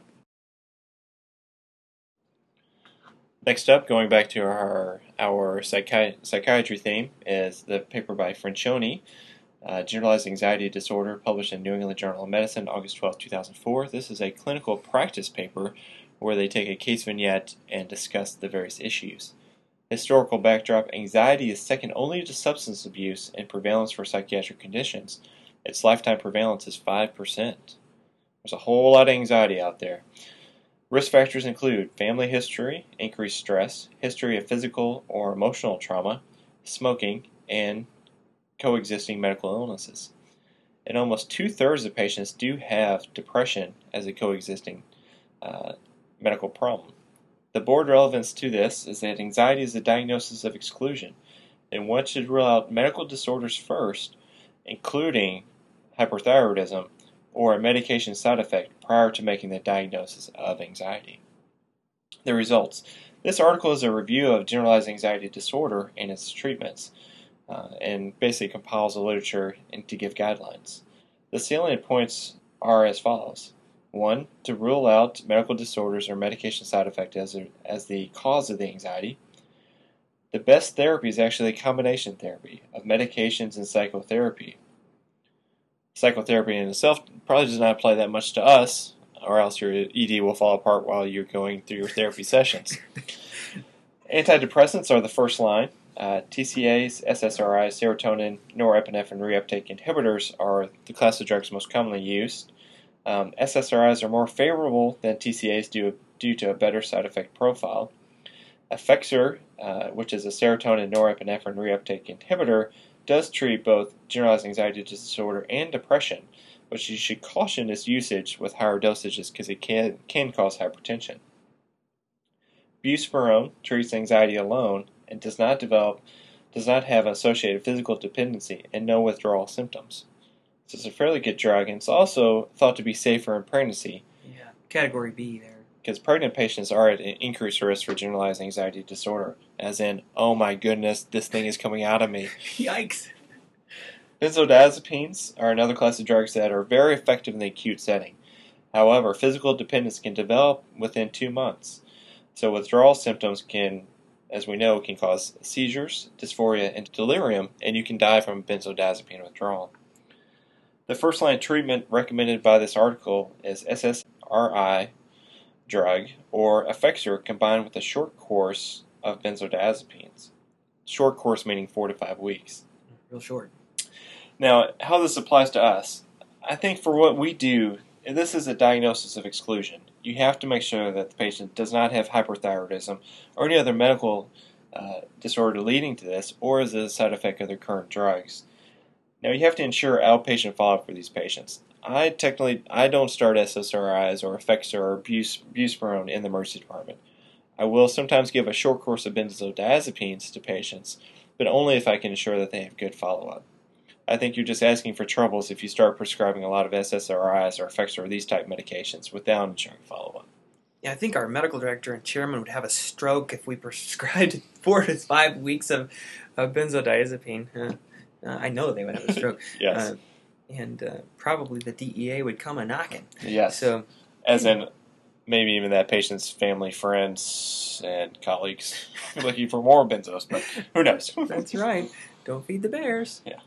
Next up, going back to our psychiatry theme, is the paper by Francioni, Generalized Anxiety Disorder, published in New England Journal of Medicine, August 12, 2004. This is a clinical practice paper where they take a case vignette and discuss the various issues. Historical backdrop: anxiety is second only to substance abuse in prevalence for psychiatric conditions. Its lifetime prevalence is 5%. There's a whole lot of anxiety out there. Risk factors include family history, increased stress, history of physical or emotional trauma, smoking, and coexisting medical illnesses. And almost 2/3 of patients do have depression as a coexisting medical problem. The board relevance to this is that anxiety is a diagnosis of exclusion, and one should rule out medical disorders first, including hyperthyroidism or a medication side effect prior to making the diagnosis of anxiety. The results. This article is a review of generalized anxiety disorder and its treatments, and basically compiles the literature and to give guidelines. The salient points are as follows. 1. To rule out medical disorders or medication side effect as the cause of the anxiety. The best therapy is actually a combination therapy of medications and psychotherapy. Psychotherapy in itself probably does not apply that much to us, or else your ED will fall apart while you're going through your therapy sessions. Antidepressants are the first line. TCAs, SSRIs, serotonin, norepinephrine reuptake inhibitors are the class of drugs most commonly used. SSRIs are more favorable than TCAs due to a better side effect profile. Effexor, which is a serotonin norepinephrine reuptake inhibitor, does treat both generalized anxiety disorder and depression, but you should caution its usage with higher dosages because it can cause hypertension. Buspirone treats anxiety alone and does not have associated physical dependency and no withdrawal symptoms. So it's a fairly good drug, and it's also thought to be safer in pregnancy. Yeah, category B there. Because pregnant patients are at an increased risk for generalized anxiety disorder, as in, oh my goodness, this thing is coming out of me. Yikes. Benzodiazepines are another class of drugs that are very effective in the acute setting. However, physical dependence can develop within 2 months. So withdrawal symptoms as we know, can cause seizures, dysphoria, and delirium, and you can die from benzodiazepine withdrawal. The first-line treatment recommended by this article is SSRI drug or Effexor combined with a short course of benzodiazepines. Short course meaning 4 to 5 weeks. Real short. Now, how this applies to us, I think for what we do, this is a diagnosis of exclusion. You have to make sure that the patient does not have hyperthyroidism or any other medical disorder leading to this, or is a side effect of their current drugs. Now, you have to ensure outpatient follow-up for these patients. I don't start SSRIs or Effexor or Buspirone in the emergency department. I will sometimes give a short course of benzodiazepines to patients, but only if I can ensure that they have good follow-up. I think you're just asking for troubles if you start prescribing a lot of SSRIs or Effexor or these type medications without ensuring follow-up. Yeah, I think our medical director and chairman would have a stroke if we prescribed 4 to 5 weeks of benzodiazepine. I know they would have a stroke. Yes. And probably the DEA would come a-knocking. Yes. So, as in, maybe even that patient's family, friends, and colleagues looking for more benzos, but who knows? That's right. Don't feed the bears. Yeah.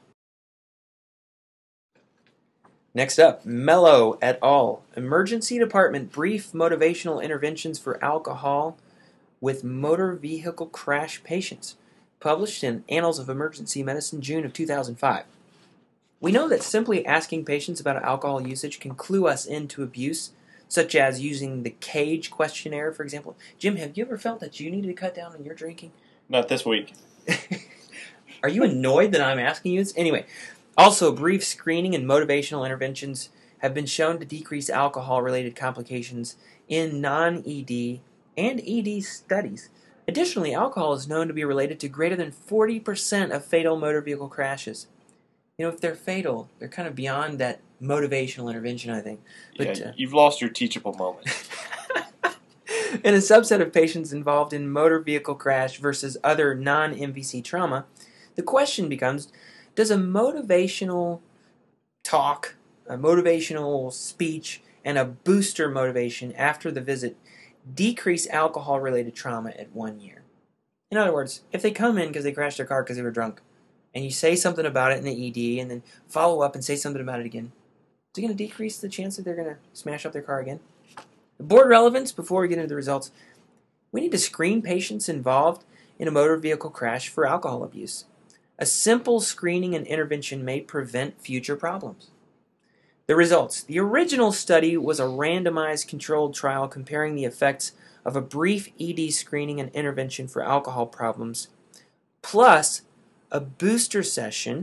Next up, Mello et al. Emergency Department Brief Motivational Interventions for Alcohol with Motor Vehicle Crash Patients. Published in Annals of Emergency Medicine, June of 2005. We know that simply asking patients about alcohol usage can clue us into abuse, such as using the CAGE questionnaire, for example. Jim, have you ever felt that you needed to cut down on your drinking? Not this week. Are you annoyed that I'm asking you this? Anyway, also brief screening and motivational interventions have been shown to decrease alcohol-related complications in non-ED and ED studies. Additionally, alcohol is known to be related to greater than 40% of fatal motor vehicle crashes. You know, if they're fatal, they're kind of beyond that motivational intervention, I think. But, yeah, you've lost your teachable moment. In a subset of patients involved in motor vehicle crash versus other non-MVC trauma, the question becomes, does a motivational talk, a motivational speech, and a booster motivation after the visit decrease alcohol-related trauma at 1 year? In other words, if they come in because they crashed their car because they were drunk, and you say something about it in the ED, and then follow up and say something about it again, is it going to decrease the chance that they're going to smash up their car again? Board relevance, before we get into the results, we need to screen patients involved in a motor vehicle crash for alcohol abuse. A simple screening and intervention may prevent future problems. The results. The original study was a randomized controlled trial comparing the effects of a brief ED screening and intervention for alcohol problems plus a booster session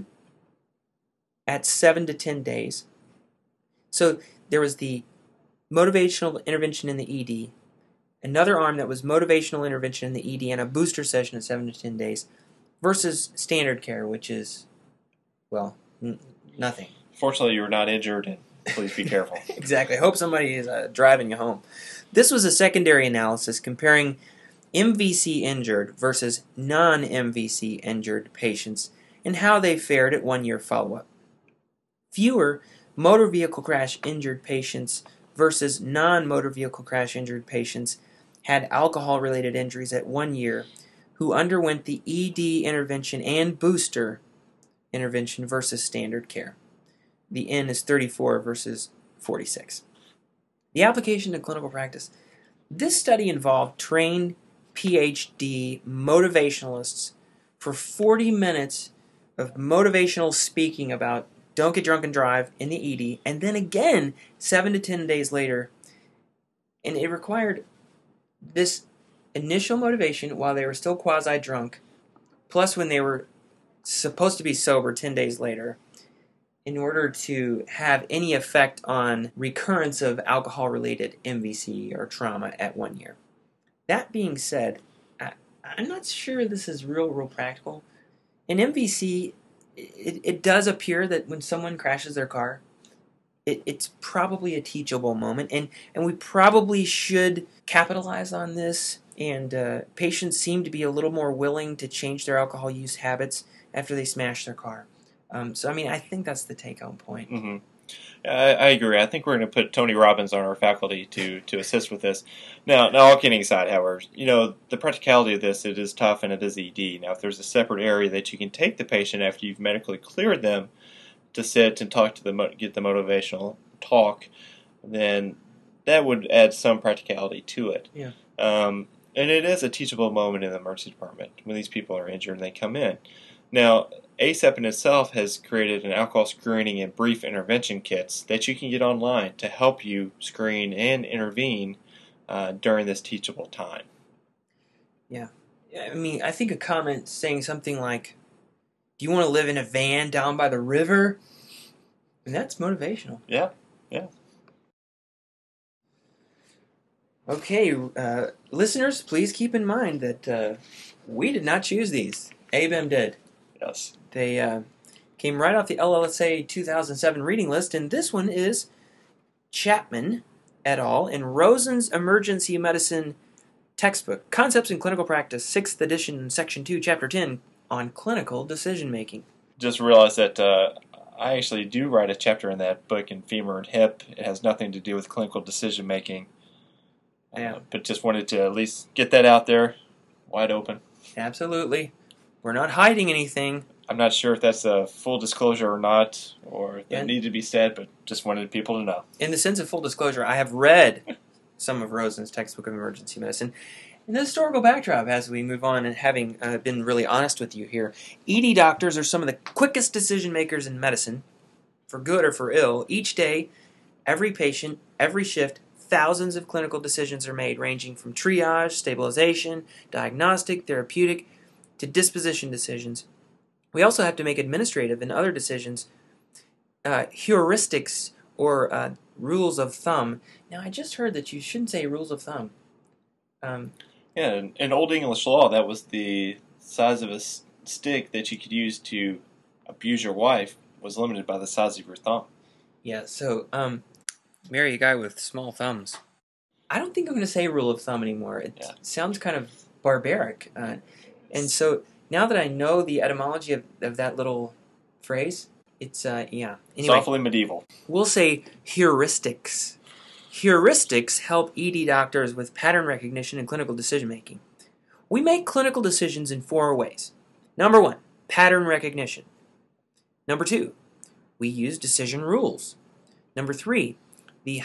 at 7 to 10 days. So there was the motivational intervention in the ED, another arm that was motivational intervention in the ED, and a booster session at 7 to 10 days versus standard care, which is, well, nothing. Fortunately, you were not injured, and please be careful. Exactly. I hope somebody is driving you home. This was a secondary analysis comparing MVC injured versus non-MVC injured patients and how they fared at 1 year follow-up. Fewer motor vehicle crash injured patients versus non-motor vehicle crash injured patients had alcohol-related injuries at 1 year who underwent the ED intervention and booster intervention versus standard care. The N is 34 versus 46. The application to clinical practice. This study involved trained PhD motivationalists for 40 minutes of motivational speaking about don't get drunk and drive in the ED, and then again 7 to 10 days later. And it required this initial motivation while they were still quasi-drunk, plus when they were supposed to be sober 10 days later in order to have any effect on recurrence of alcohol-related MVC or trauma at 1 year. That being said, I'm not sure this is real practical. In MVC, it does appear that when someone crashes their car, it's probably a teachable moment, and we probably should capitalize on this, and patients seem to be a little more willing to change their alcohol use habits after they smash their car. So, I mean, I think that's the take-home point. Mm-hmm. I agree. I think we're going to put Tony Robbins on our faculty to assist with this. Now, all kidding aside, however, the practicality of this, it is tough and it is ED. Now, if there's a separate area that you can take the patient after you've medically cleared them to sit and talk to them, get the motivational talk, then that would add some practicality to it. Yeah. And it is a teachable moment in the emergency department when these people are injured and they come in. Now, ACEP in itself has created an alcohol screening and brief intervention kits that you can get online to help you screen and intervene during this teachable time. Yeah. I mean, I think a comment saying something like, do you want to live in a van down by the river? And that's motivational. Yeah. Okay, listeners, please keep in mind that we did not choose these. ABEM did. Yes. They came right off the LLSA 2007 reading list, and this one is Chapman et al. In Rosen's Emergency Medicine Textbook, Concepts in Clinical Practice, 6th edition, Section 2, Chapter 10, on Clinical Decision Making. Just realized that I actually do write a chapter in that book in femur and hip. It has nothing to do with clinical decision making. Yeah. But just wanted to at least get that out there, wide open. Absolutely. We're not hiding anything. I'm not sure if that's a full disclosure or not, or if that needed to be said, but just wanted people to know. In the sense of full disclosure, I have read some of Rosen's Textbook of Emergency Medicine. In the historical backdrop, as we move on, and having been really honest with you here, ED doctors are some of the quickest decision makers in medicine, for good or for ill. Each day, every patient, every shift, thousands of clinical decisions are made, ranging from triage, stabilization, diagnostic, therapeutic, to disposition decisions. We also have to make administrative and other decisions, heuristics or rules of thumb. Now, I just heard that you shouldn't say rules of thumb. Yeah, in Old English law, that was the size of a stick that you could use to abuse your wife was limited by the size of your thumb. Yeah, so Marry a guy with small thumbs. I don't think I'm going to say rule of thumb anymore. It sounds kind of barbaric. And so now that I know the etymology of that little phrase, it's, Anyway, It's awfully medieval. We'll say heuristics. Heuristics help ED doctors with pattern recognition and clinical decision making. We make clinical decisions in 4 ways. Number 1, pattern recognition. Number 2, we use decision rules. Number 3, the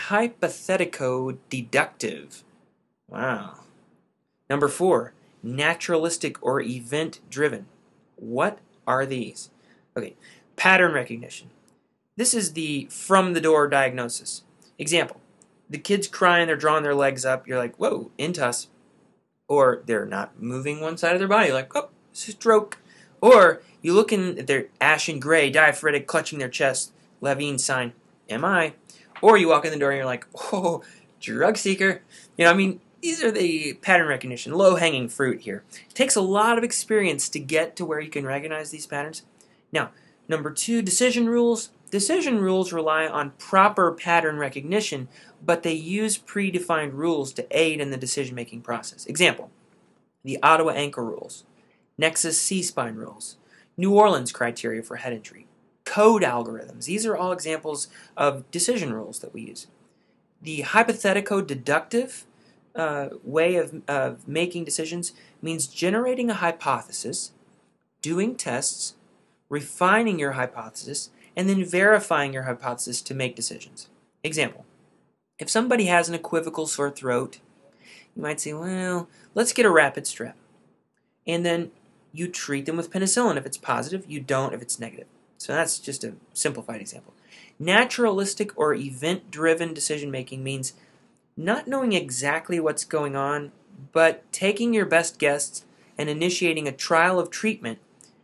hypothetico-deductive. Wow. Number 4, naturalistic or event-driven. What are these? Okay, pattern recognition. This is the from-the-door diagnosis. Example, the kid's crying, they're drawing their legs up, you're like, whoa, intus. Or they're not moving one side of their body, you're like, oh, stroke. Or you look in, they're ashen gray, diaphoretic, clutching their chest, Levine sign, MI. Or you walk in the door and you're like, oh, drug seeker. These are the pattern recognition, low-hanging fruit here. It takes a lot of experience to get to where you can recognize these patterns. Now, number 2, decision rules. Decision rules rely on proper pattern recognition, but they use predefined rules to aid in the decision-making process. Example, the Ottawa Ankle Rules, Nexus C-Spine Rules, New Orleans criteria for head injury, code algorithms. These are all examples of decision rules that we use. The hypothetico-deductive way of making decisions means generating a hypothesis, doing tests, refining your hypothesis, and then verifying your hypothesis to make decisions. Example, if somebody has an equivocal sore throat, you might say, well, let's get a rapid strep. And then you treat them with penicillin if it's positive, you don't if it's negative. So that's just a simplified example. Naturalistic or event-driven decision-making means not knowing exactly what's going on, but taking your best guess and initiating a trial of treatment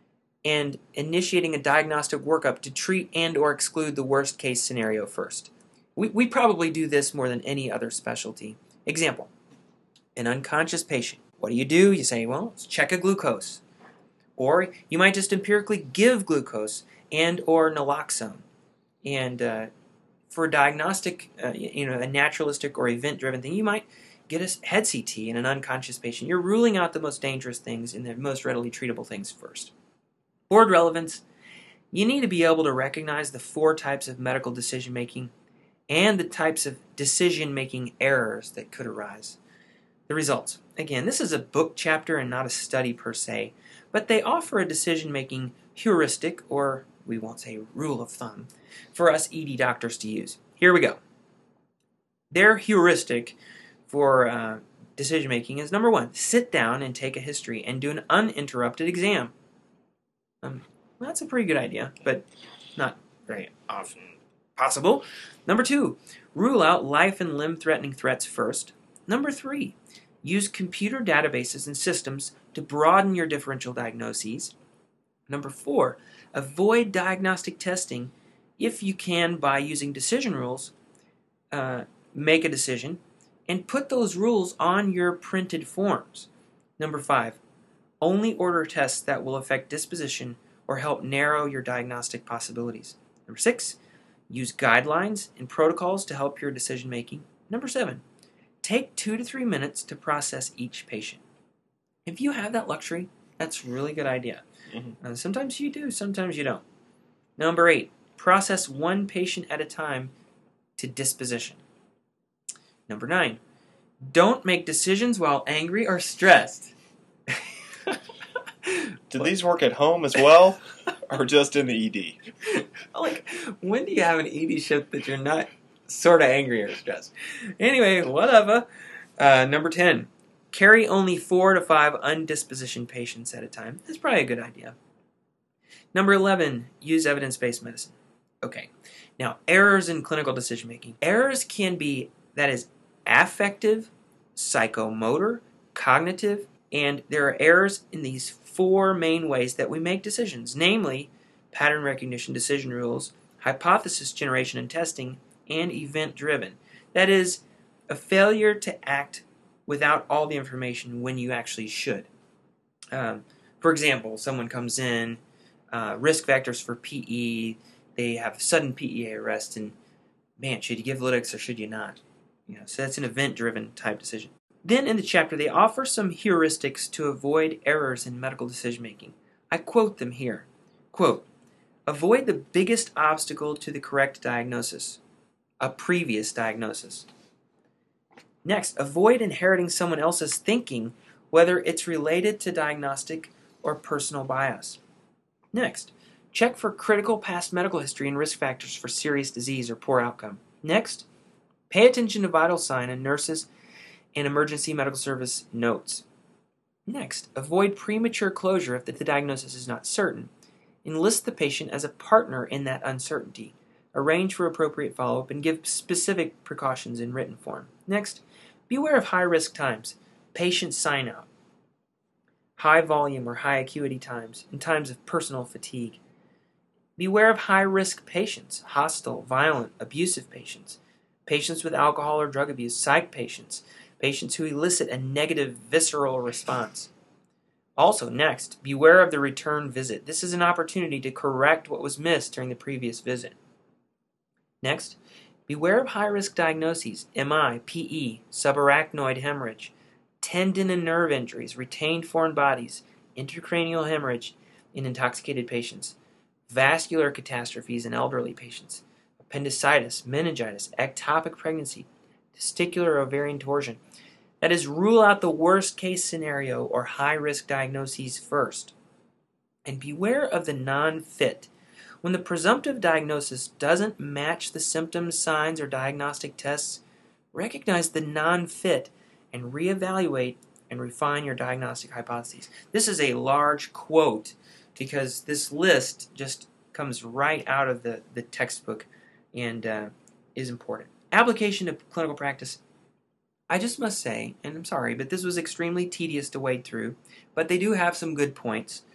and initiating a diagnostic workup to treat and or exclude the worst case scenario first. We probably do this more than any other specialty. Example, an unconscious patient. What do? You say, well, let's check a glucose. Or you might just empirically give glucose and or naloxone. And for a diagnostic, a naturalistic or event-driven thing, you might get a head CT in an unconscious patient. You're ruling out the most dangerous things and the most readily treatable things first. Board relevance, you need to be able to recognize the 4 types of medical decision-making and the types of decision-making errors that could arise. The results. Again, this is a book chapter and not a study per se, but they offer a decision-making heuristic, or we won't say rule of thumb, for us ED doctors to use. Here we go. Their heuristic for decision-making is number 1, sit down and take a history and do an uninterrupted exam. That's a pretty good idea, but not very often possible. Number 2, rule out life and limb-threatening threats first. Number 3, use computer databases and systems to broaden your differential diagnoses. Number 4, avoid diagnostic testing if you can by using decision rules. Make a decision and put those rules on your printed forms. Number 5, only order tests that will affect disposition or help narrow your diagnostic possibilities. Number 6, use guidelines and protocols to help your decision making. Number 7, take 2 to 3 minutes to process each patient. If you have that luxury, that's a really good idea. Mm-hmm. Sometimes you do, sometimes you don't. Number 8, process one patient at a time to disposition. Number 9, don't make decisions while angry or stressed. Do these work at home as well, or just in the ED? Like, when do you have an ED shift that you're not sort of angry or stressed? Anyway, whatever. Number 10, carry only 4 to 5 undispositioned patients at a time. That's probably a good idea. Number 11, use evidence-based medicine. Okay, now errors in clinical decision-making. Errors can be, that is, affective, psychomotor, cognitive, and there are errors in these 4 main ways that we make decisions, namely pattern recognition, decision rules, hypothesis generation and testing, and event-driven. That is, a failure to act without all the information when you actually should. For example, someone comes in, risk factors for PE, they have sudden PEA arrest, and man, should you give lytics or should you not? So that's an event-driven type decision. Then in the chapter, they offer some heuristics to avoid errors in medical decision-making. I quote them here. Quote, avoid the biggest obstacle to the correct diagnosis, a previous diagnosis. Next, avoid inheriting someone else's thinking, whether it's related to diagnostic or personal bias. Next, check for critical past medical history and risk factors for serious disease or poor outcome. Next, pay attention to vital sign and nurses and emergency medical service notes. Next, avoid premature closure if the diagnosis is not certain. Enlist the patient as a partner in that uncertainty. Arrange for appropriate follow-up and give specific precautions in written form. Next, beware of high-risk times, patient sign-out, high volume or high acuity times, and times of personal fatigue. Beware of high-risk patients, hostile, violent, abusive patients, patients with alcohol or drug abuse, psych patients, patients who elicit a negative visceral response. Also, next, beware of the return visit. This is an opportunity to correct what was missed during the previous visit. Next, beware of high-risk diagnoses, MI, PE, subarachnoid hemorrhage, tendon and nerve injuries, retained foreign bodies, intracranial hemorrhage in intoxicated patients, vascular catastrophes in elderly patients, appendicitis, meningitis, ectopic pregnancy, testicular ovarian torsion. That is, rule out the worst case scenario or high-risk diagnoses first. And beware of the non-fit. When the presumptive diagnosis doesn't match the symptoms, signs, or diagnostic tests, recognize the non-fit and reevaluate and refine your diagnostic hypotheses. This is a large quote because this list just comes right out of the textbook and is important. Application to clinical practice. I just must say, and I'm sorry, but this was extremely tedious to wade through, but they do have some good points.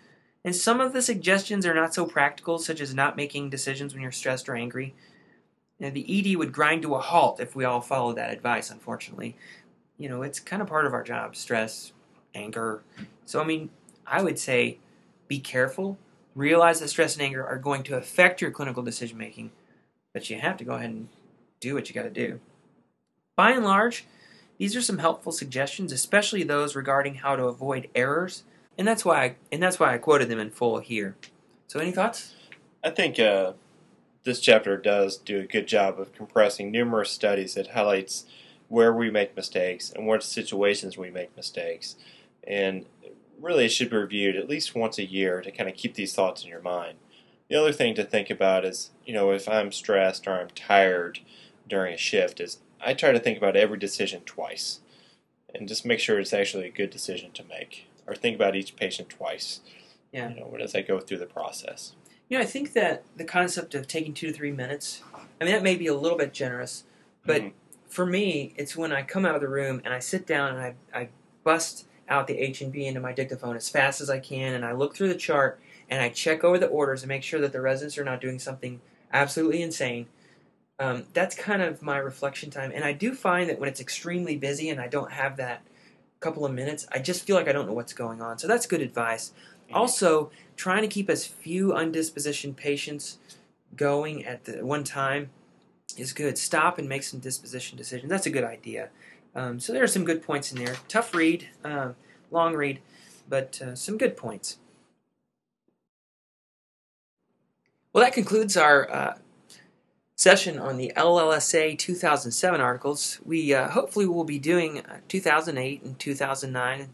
And some of the suggestions are not so practical, such as not making decisions when you're stressed or angry. The ED would grind to a halt if we all followed that advice, unfortunately. It's kind of part of our job, stress, anger. So, I would say be careful. Realize that stress and anger are going to affect your clinical decision making, but you have to go ahead and do what you got to do. By and large, these are some helpful suggestions, especially those regarding how to avoid errors, and that's why I quoted them in full here. So, any thoughts? I think this chapter does do a good job of compressing numerous studies that highlights where we make mistakes and what situations we make mistakes. And really, it should be reviewed at least once a year to kind of keep these thoughts in your mind. The other thing to think about is, if I'm stressed or I'm tired during a shift, is I try to think about every decision twice and just make sure it's actually a good decision to make. Or think about each patient twice. Yeah. As I go through the process. I think that the concept of taking 2 to 3 minutes, that may be a little bit generous, but for me, it's when I come out of the room and I sit down and I bust out the H&B into my dictaphone as fast as I can, and I look through the chart and I check over the orders and make sure that the residents are not doing something absolutely insane. That's kind of my reflection time, and I do find that when it's extremely busy and I don't have that couple of minutes, I just feel like I don't know what's going on. So that's good advice. Also, trying to keep as few undispositioned patients going at the one time is good. Stop and make some disposition decisions. That's a good idea. So there are some good points in there. Tough read, long read, but some good points. Well, that concludes our session on the LLSA 2007 articles. We hopefully will be doing 2008 and 2009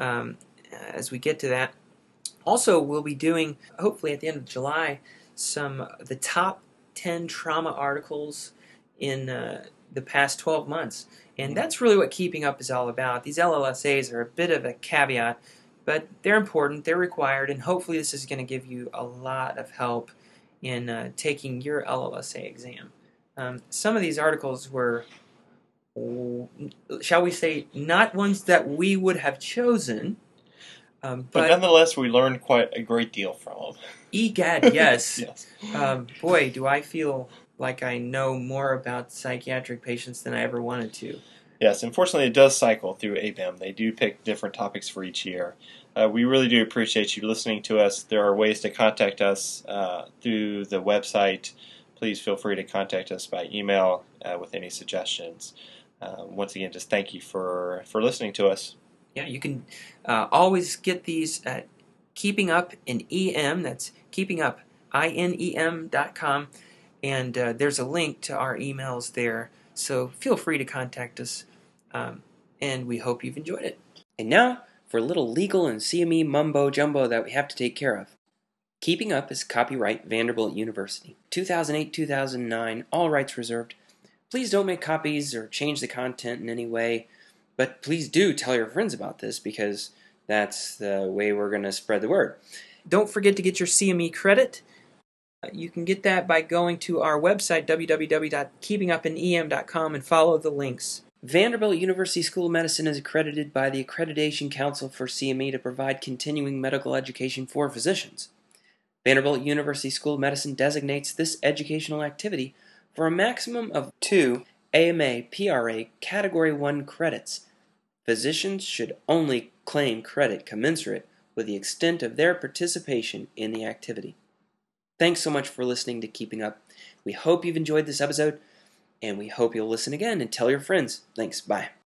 as we get to that. Also, we'll be doing, hopefully at the end of July, the top 10 trauma articles in the past 12 months. And that's really what Keeping Up is all about. These LLSAs are a bit of a caveat, but they're important, they're required, and hopefully this is going to give you a lot of help in taking your LLSA exam. Some of these articles were, shall we say, not ones that we would have chosen, but nonetheless, we learned quite a great deal from them. Egad, yes. Yes. Boy, do I feel like I know more about psychiatric patients than I ever wanted to. Yes, unfortunately, it does cycle through ABEM. They do pick different topics for each year. We really do appreciate you listening to us. There are ways to contact us through the website. Please feel free to contact us by email with any suggestions. Once again, just thank you for listening to us. Yeah, you can always get these at Keeping Up in EM. That's keepingupinem.com. And there's a link to our emails there. So feel free to contact us. And we hope you've enjoyed it. And now for a little legal and CME mumbo jumbo that we have to take care of. Keeping Up is copyright Vanderbilt University. 2008-2009, all rights reserved. Please don't make copies or change the content in any way. But please do tell your friends about this because that's the way we're going to spread the word. Don't forget to get your CME credit. You can get that by going to our website, www.keepingupinem.com, and follow the links. Vanderbilt University School of Medicine is accredited by the Accreditation Council for CME to provide continuing medical education for physicians. Vanderbilt University School of Medicine designates this educational activity for a maximum of 2 AMA PRA Category 1 credits. Physicians should only claim credit commensurate with the extent of their participation in the activity. Thanks so much for listening to Keeping Up. We hope you've enjoyed this episode, and we hope you'll listen again and tell your friends. Thanks. Bye.